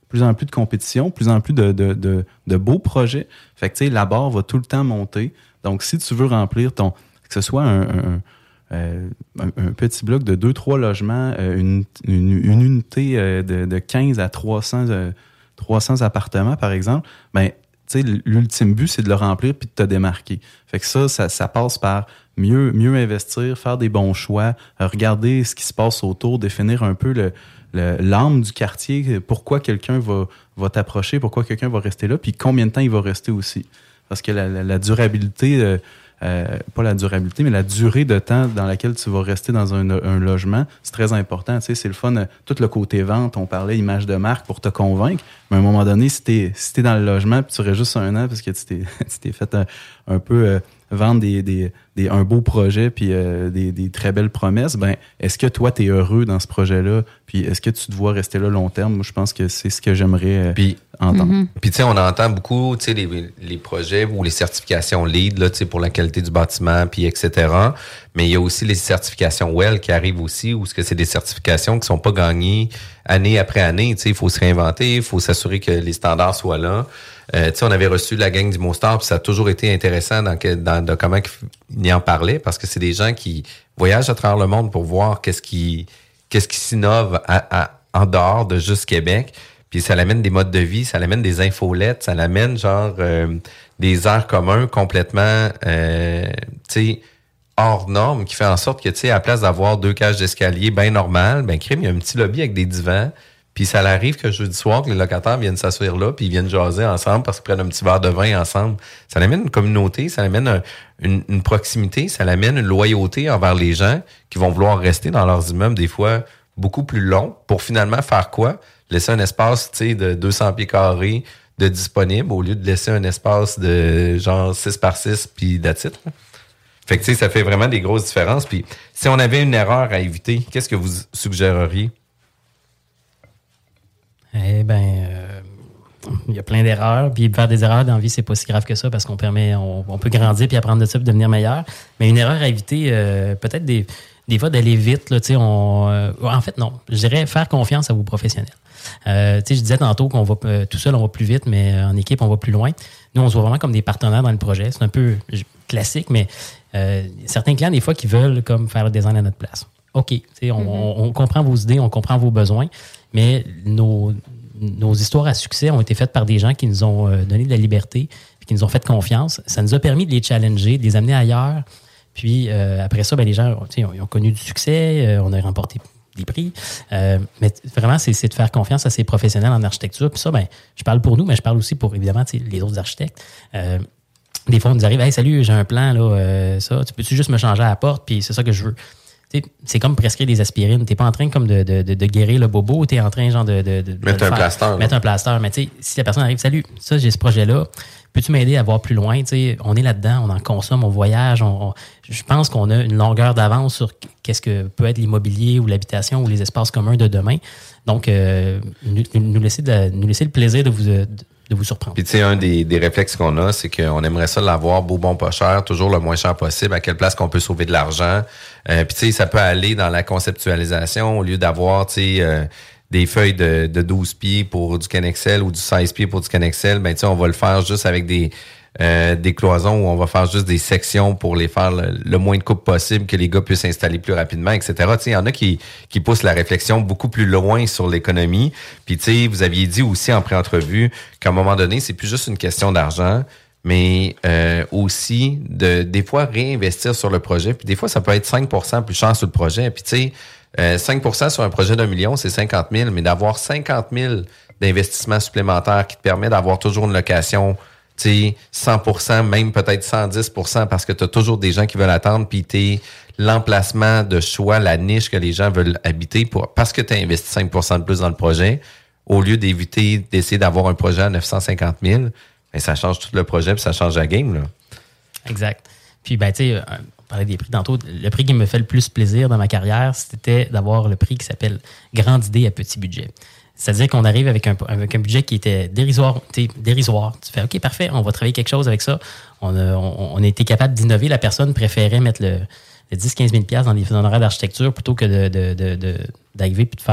plus en plus de compétition, plus en plus de, de, de, de beaux projets. Fait que, tu sais, la barre va tout le temps monter. Donc, si tu veux remplir ton... que ce soit un, un, euh, un, un petit bloc de deux trois logements, euh, une, une, une unité euh, de, de quinze à trois cents, euh, trois cents appartements, par exemple, ben, tu sais, l'ultime but, c'est de le remplir puis de te démarquer. Fait que ça, ça, ça passe par mieux, mieux investir, faire des bons choix, regarder ce qui se passe autour, définir un peu le, le, l'âme du quartier, pourquoi quelqu'un va, va t'approcher, pourquoi quelqu'un va rester là, puis combien de temps il va rester aussi. Parce que la, la, la durabilité... Euh, Euh, pas la durabilité, mais la durée de temps dans laquelle tu vas rester dans un, un logement, c'est très important. Tu sais, c'est le fun. Tout le côté vente, on parlait image de marque pour te convaincre. Mais à un moment donné, si t'es, si t'es dans le logement puis tu restes juste un an parce que tu t'es, tu t'es fait un, un peu euh, vendre des, des, des, un beau projet puis euh, des, des très belles promesses, ben est-ce que toi, t'es heureux dans ce projet-là? Puis est-ce que tu te vois rester là long terme? Moi, je pense que c'est ce que j'aimerais euh, puis, entendre. Mm-hmm. Puis, tu sais, on entend beaucoup, tu sais, les, les projets ou les certifications LEED, là, tu sais, pour la qualité du bâtiment, puis et cetera. Mais il y a aussi les certifications WELL qui arrivent aussi, où ce que c'est des certifications qui sont pas gagnées année après année. Tu sais, il faut se réinventer, il faut s'assurer que les standards soient là. Euh, tu sais, on avait reçu la gang du Mostar, puis ça a toujours été intéressant dans, que, dans de comment ils en parlaient, parce que c'est des gens qui voyagent à travers le monde pour voir qu'est-ce qui, qu'est-ce qui s'innove à, à, en dehors de juste Québec. Puis ça l'amène des modes de vie, ça l'amène des infolettes, ça l'amène genre euh, des airs communs complètement, euh, tu sais, hors normes, qui fait en sorte que, tu sais, à la place d'avoir deux cages d'escalier bien normales, ben crime, il y a un petit lobby avec des divans. Puis ça arrive que jeudi soir, que les locataires viennent s'asseoir là, puis ils viennent jaser ensemble parce qu'ils prennent un petit verre de vin ensemble. Ça l'amène une communauté, ça l'amène un, une, une proximité, ça l'amène une loyauté envers les gens qui vont vouloir rester dans leurs immeubles des fois beaucoup plus longs pour finalement faire quoi? Laisser un espace, tu sais, de deux cents pieds carrés de disponible au lieu de laisser un espace de genre six par six puis that's it. Fait que, tu sais, ça fait vraiment des grosses différences. Puis si on avait une erreur à éviter, qu'est-ce que vous suggéreriez? Eh bien, euh, il y a plein d'erreurs. Puis faire des erreurs dans la vie, c'est pas si grave que ça parce qu'on permet, on, on peut grandir puis apprendre de ça puis devenir meilleur. Mais une erreur à éviter, euh, peut-être des, des fois d'aller vite. Là, on, euh, en fait, non. Je dirais faire confiance à vos professionnels. Euh, je disais tantôt qu'on va euh, tout seul, on va plus vite, mais euh, en équipe, on va plus loin. Nous, on se voit vraiment comme des partenaires dans le projet. C'est un peu classique, mais euh, certains clients, des fois, qui veulent comme faire le design à notre place. OK, on, mm-hmm. on, on comprend vos idées, on comprend vos besoins, mais nos, nos histoires à succès ont été faites par des gens qui nous ont euh, donné de la liberté et qui nous ont fait confiance. Ça nous a permis de les challenger, de les amener ailleurs. Puis euh, après ça, ben, les gens ils ont, ils ont connu du succès, euh, on a remporté des prix. Euh, mais vraiment, c'est, c'est de faire confiance à ces professionnels en architecture. Puis ça, ben, je parle pour nous, mais je parle aussi pour, évidemment, les autres architectes. Euh, des fois, on nous arrive, « Hey, salut, j'ai un plan, là, euh, ça, tu peux-tu juste me changer à la porte? Puis c'est ça que je veux. » T'sais, c'est comme prescrire des aspirines. T'es pas en train comme de, de, de, de guérir le bobo, t'es en train genre de, de, de mettre de un plaster. Mettre un plaster. Mais tu sais, si la personne arrive, salut, ça, j'ai ce projet-là, peux-tu m'aider à voir plus loin? T'sais, on est là-dedans, on en consomme, on voyage. On, on, je pense qu'on a une longueur d'avance sur qu'est-ce que peut être l'immobilier ou l'habitation ou les espaces communs de demain. Donc, euh, nous, nous, laisser de, nous laisser le plaisir de vous... De, de vous surprendre. Puis tu sais, un des, des réflexes qu'on a, c'est qu'on aimerait ça l'avoir beau, bon, pas cher, toujours le moins cher possible, à quelle place qu'on peut sauver de l'argent. Euh, puis tu sais, ça peut aller dans la conceptualisation au lieu d'avoir, tu sais, euh, des feuilles de, de douze pieds pour du Canexel ou du seize pieds pour du Canexel, ben tu sais, on va le faire juste avec des euh, des cloisons où on va faire juste des sections pour les faire le, le moins de coupes possible, que les gars puissent s'installer plus rapidement, et cetera. Tu sais, il y en a qui qui poussent la réflexion beaucoup plus loin sur l'économie. Puis tu sais, vous aviez dit aussi en pré-entrevue qu'à un moment donné, c'est plus juste une question d'argent, mais euh, aussi de des fois réinvestir sur le projet. Puis des fois, ça peut être cinq pour cent plus cher sur le projet. Puis tu sais, euh, cinq pour cent sur un projet d'un million, c'est cinquante mille, mais d'avoir cinquante mille d'investissement supplémentaire qui te permet d'avoir toujours une location, tu sais, cent pour cent, même peut-être cent dix pour cent, parce que tu as toujours des gens qui veulent attendre, puis t'es l'emplacement de choix, la niche que les gens veulent habiter pour parce que tu as investi cinq pour cent de plus dans le projet, au lieu d'éviter d'essayer d'avoir un projet à neuf cent cinquante mille, ben, ça change tout le projet, puis ça change la game, là. Exact. Puis, ben, tu sais, on parlait des prix tantôt. Le prix qui me fait le plus plaisir dans ma carrière, c'était d'avoir le prix qui s'appelle Grande idée à petit budget. C'est-à-dire qu'on arrive avec un, avec un budget qui était dérisoire, dérisoire. Tu fais, OK, parfait, on va travailler quelque chose avec ça. On a, on, on a été capable d'innover. La personne préférait mettre le, le dix à quinze mille dollars dans des honoraires d'architecture plutôt que de, de, de, de, d'arriver puis de faire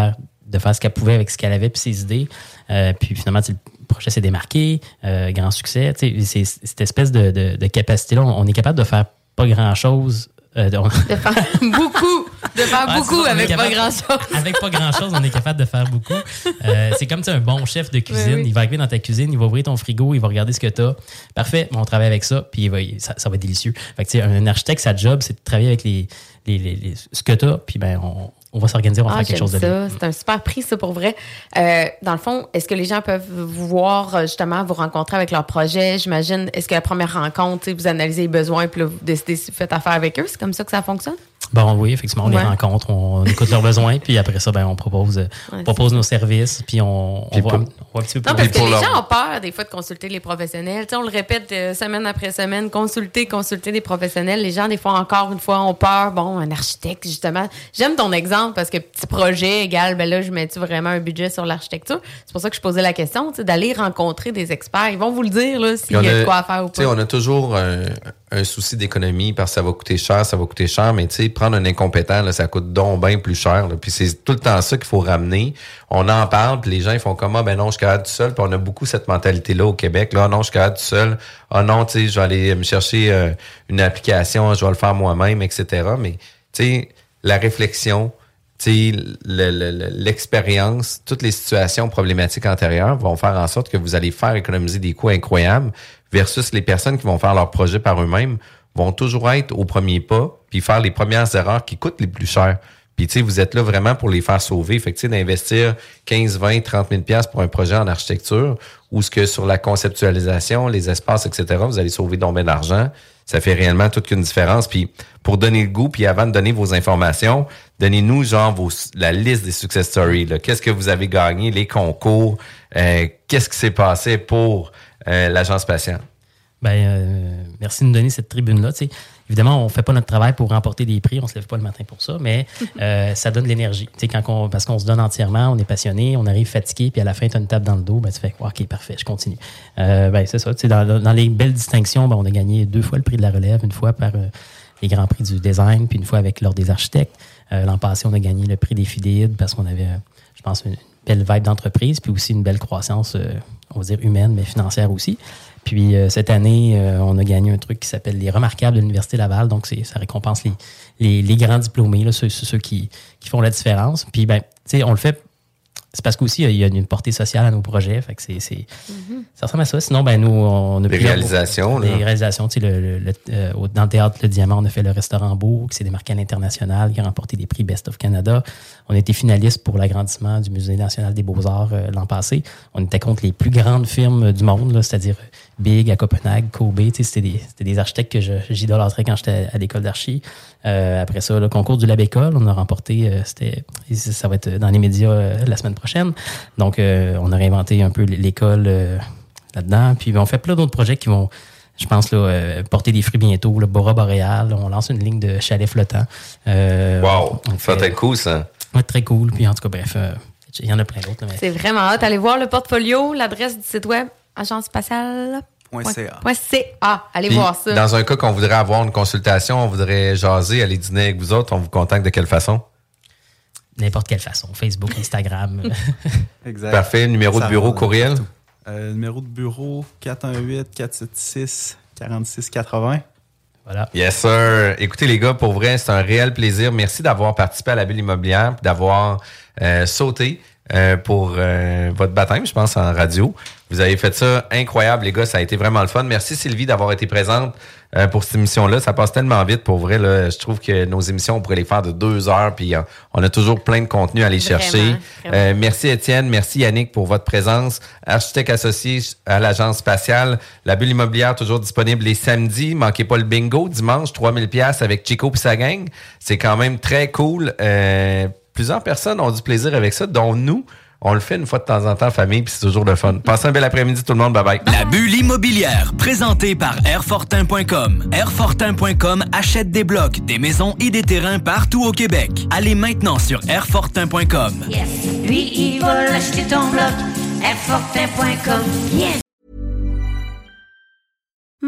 de faire ce qu'elle pouvait avec ce qu'elle avait puis ses idées. Euh, puis finalement, le projet s'est démarqué, euh, grand succès. C'est, c'est cette espèce de, de, de capacité-là. On, on est capable de faire pas grand-chose. Euh, on... De faire beaucoup. De faire Ah, beaucoup ça, avec capable, pas grand-chose. Avec pas grand-chose, on est capable de faire beaucoup. Euh, c'est comme un bon chef de cuisine. Oui, oui. Il va arriver dans ta cuisine, il va ouvrir ton frigo, il va regarder ce que tu as. Parfait, on travaille avec ça, puis il va, ça, ça va être délicieux. Fait que, un architecte, sa job, c'est de travailler avec les, les, les, les, ce que tu as, puis ben, on, on va s'organiser, on va Ah, faire quelque chose de bien. ça. C'est un super prix, ça, pour vrai. Euh, dans le fond, est-ce que les gens peuvent vous voir, justement, vous rencontrer avec leur projet? J'imagine, est-ce que la première rencontre, vous analysez les besoins, puis là, vous décidez si vous faites affaire avec eux? C'est comme ça que ça fonctionne? Bon, oui, effectivement, on Ouais. les rencontre, on écoute leurs besoins, puis après ça, ben, on propose, ouais, on propose nos services, puis on, on, va, on va un petit peu Non, plus parce que loin. les gens ont peur, des fois, de consulter les professionnels. Tu sais, on le répète euh, semaine après semaine, consulter, consulter des professionnels. Les gens, des fois, encore une fois, ont peur. Bon, un architecte, justement. J'aime ton exemple parce que petit projet égal, ben là, je mets-tu vraiment un budget sur l'architecture? C'est pour ça que je posais la question, tu sais, d'aller rencontrer des experts. Ils vont vous le dire, là, s'il y a de quoi à faire ou Tu sais, pas. on a toujours un, un souci d'économie parce que ça va coûter cher, ça va coûter cher, mais tu sais, prendre un incompétent, là, ça coûte donc bien plus cher. Là. Puis c'est tout le temps ça qu'il faut ramener. On en parle, puis les gens ils font comme ah ben non, je suis capable tout seul. Puis on a beaucoup cette mentalité-là au Québec. Là, ah non, je suis capable tout seul. Ah non, tu sais, je vais aller me chercher euh, une application, je vais le faire moi-même, et cetera. Mais tu sais, la réflexion, tu sais, le, le, le, l'expérience, toutes les situations problématiques antérieures vont faire en sorte que vous allez faire économiser des coûts incroyables versus les personnes qui vont faire leur projet par eux-mêmes vont toujours être au premier pas puis faire les premières erreurs qui coûtent les plus chères. Puis, tu sais, vous êtes là vraiment pour les faire sauver. Fait que, tu sais, d'investir quinze, vingt, trente mille dollars pour un projet en architecture ou ce que sur la conceptualisation, les espaces, et cetera, vous allez sauver donc bien d'argent. Ça fait réellement toute une différence. Puis, pour donner le goût, puis avant de donner vos informations, donnez-nous, genre, vos, la liste des success stories, là. Qu'est-ce que vous avez gagné, les concours, euh, qu'est-ce qui s'est passé pour euh, l'agence spatiale? Ben, euh, merci de nous donner cette tribune-là. Tu sais, évidemment, on ne fait pas notre travail pour remporter des prix, on ne se lève pas le matin pour ça, mais euh, ça donne de l'énergie. Tu sais, quand on, parce qu'on se donne entièrement, on est passionné, on arrive fatigué, puis à la fin, tu as une tape dans le dos, ben, tu fais OK, parfait, je continue. Euh, ben, c'est ça. Tu sais, dans, dans les belles distinctions, ben, on a gagné deux fois le prix de la relève, une fois par euh, les grands prix du design, puis une fois avec l'Ordre des architectes. Euh, l'an passé, on a gagné le prix des Fidéides parce qu'on avait, euh, je pense, une belle vibe d'entreprise, puis aussi une belle croissance, euh, on va dire humaine, mais financière aussi. Puis euh, cette année, euh, on a gagné un truc qui s'appelle les Remarquables de l'Université Laval. Donc, c'est, ça récompense les, les, les grands diplômés, là, ceux, ceux qui, qui font la différence. Puis, ben, tu sais, on le fait, c'est parce qu'aussi, il y a une portée sociale à nos projets. Fait que c'est, c'est, mm-hmm. ça ressemble à ça. Sinon, ben, nous, on a des pris réalisations. Des là. réalisations. Tu sais, le, le, le, euh, dans le théâtre Le Diamant, on a fait le restaurant Beau, qui s'est démarqué à l'international, qui a remporté des prix Best of Canada. On a été finaliste pour l'agrandissement du Musée national des beaux-arts euh, l'an passé. On était contre les plus grandes firmes du monde, là, c'est-à-dire Big à Copenhague, Kobe. Tu sais, c'était des, c'était des architectes que je, j'idolâtrais quand j'étais à l'école d'archi. Euh, après ça, le concours du Lab École, on a remporté, euh, c'était, ça va être dans les médias euh, la semaine prochaine. Donc, euh, on a réinventé un peu l'école euh, là-dedans. Puis, on fait plein d'autres projets qui vont, je pense, là, euh, porter des fruits bientôt. Le Bora Boréal, on lance une ligne de chalets flottants. Euh, wow! Ça va être cool, ça. Ouais, très cool. Puis, en tout cas, bref, euh, il y en a plein d'autres. Là, mais... C'est vraiment hot. Allez voir le portfolio, l'adresse du site web, agence spatiale. .ca. .ca. Allez Puis, voir ça. Dans un cas qu'on voudrait avoir une consultation, on voudrait jaser, aller dîner avec vous autres, on vous contacte de quelle façon? N'importe quelle façon. Facebook, Instagram. Exact. Parfait. Numéro Ça de bureau, va, courriel? Euh, numéro de bureau, quatre un huit, quatre sept six, quatre six quatre zéro. Voilà. Yes, sir. Écoutez, les gars, pour vrai, c'est un réel plaisir. Merci d'avoir participé à la Bulle immobilière, d'avoir euh, sauté euh, pour euh, votre baptême, je pense, en radio. Vous avez fait ça incroyable, les gars. Ça a été vraiment le fun. Merci, Sylvie, d'avoir été présente euh, pour cette émission-là. Ça passe tellement vite, pour vrai. Là. Je trouve que nos émissions, on pourrait les faire de deux heures, puis euh, on a toujours plein de contenu à aller Vraiment, chercher. vraiment. Euh, merci, Étienne. Merci, Yannick, pour votre présence. Architecte associé à l'agence spatiale. La Bulle immobilière, toujours disponible les samedis. Manquez pas le bingo. Dimanche, trois mille dollars avec Chico et sa gang. C'est quand même très cool. Euh, plusieurs personnes ont du plaisir avec ça, dont nous. On le fait une fois de temps en temps en famille, puis c'est toujours le fun. Passez un bel après-midi tout le monde, bye bye. La Bulle immobilière, présentée par airfortin point com. airfortin point com achète des blocs, des maisons et des terrains partout au Québec. Allez maintenant sur airfortin point com. Yes. Lui, il va l'acheter ton bloc. airfortin point com. Yes.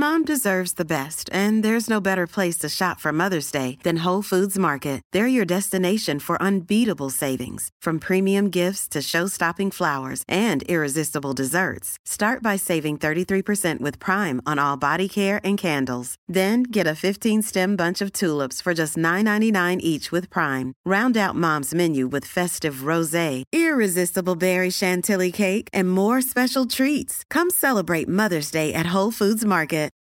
Mom deserves the best, and there's no better place to shop for Mother's Day than Whole Foods Market. They're your destination for unbeatable savings, from premium gifts to show-stopping flowers and irresistible desserts. Start by saving thirty-three percent with Prime on all body care and candles. Then get a fifteen-stem bunch of tulips for just nine ninety-nine each with Prime. Round out Mom's menu with festive rosé, irresistible berry chantilly cake, and more special treats. Come celebrate Mother's Day at Whole Foods Market.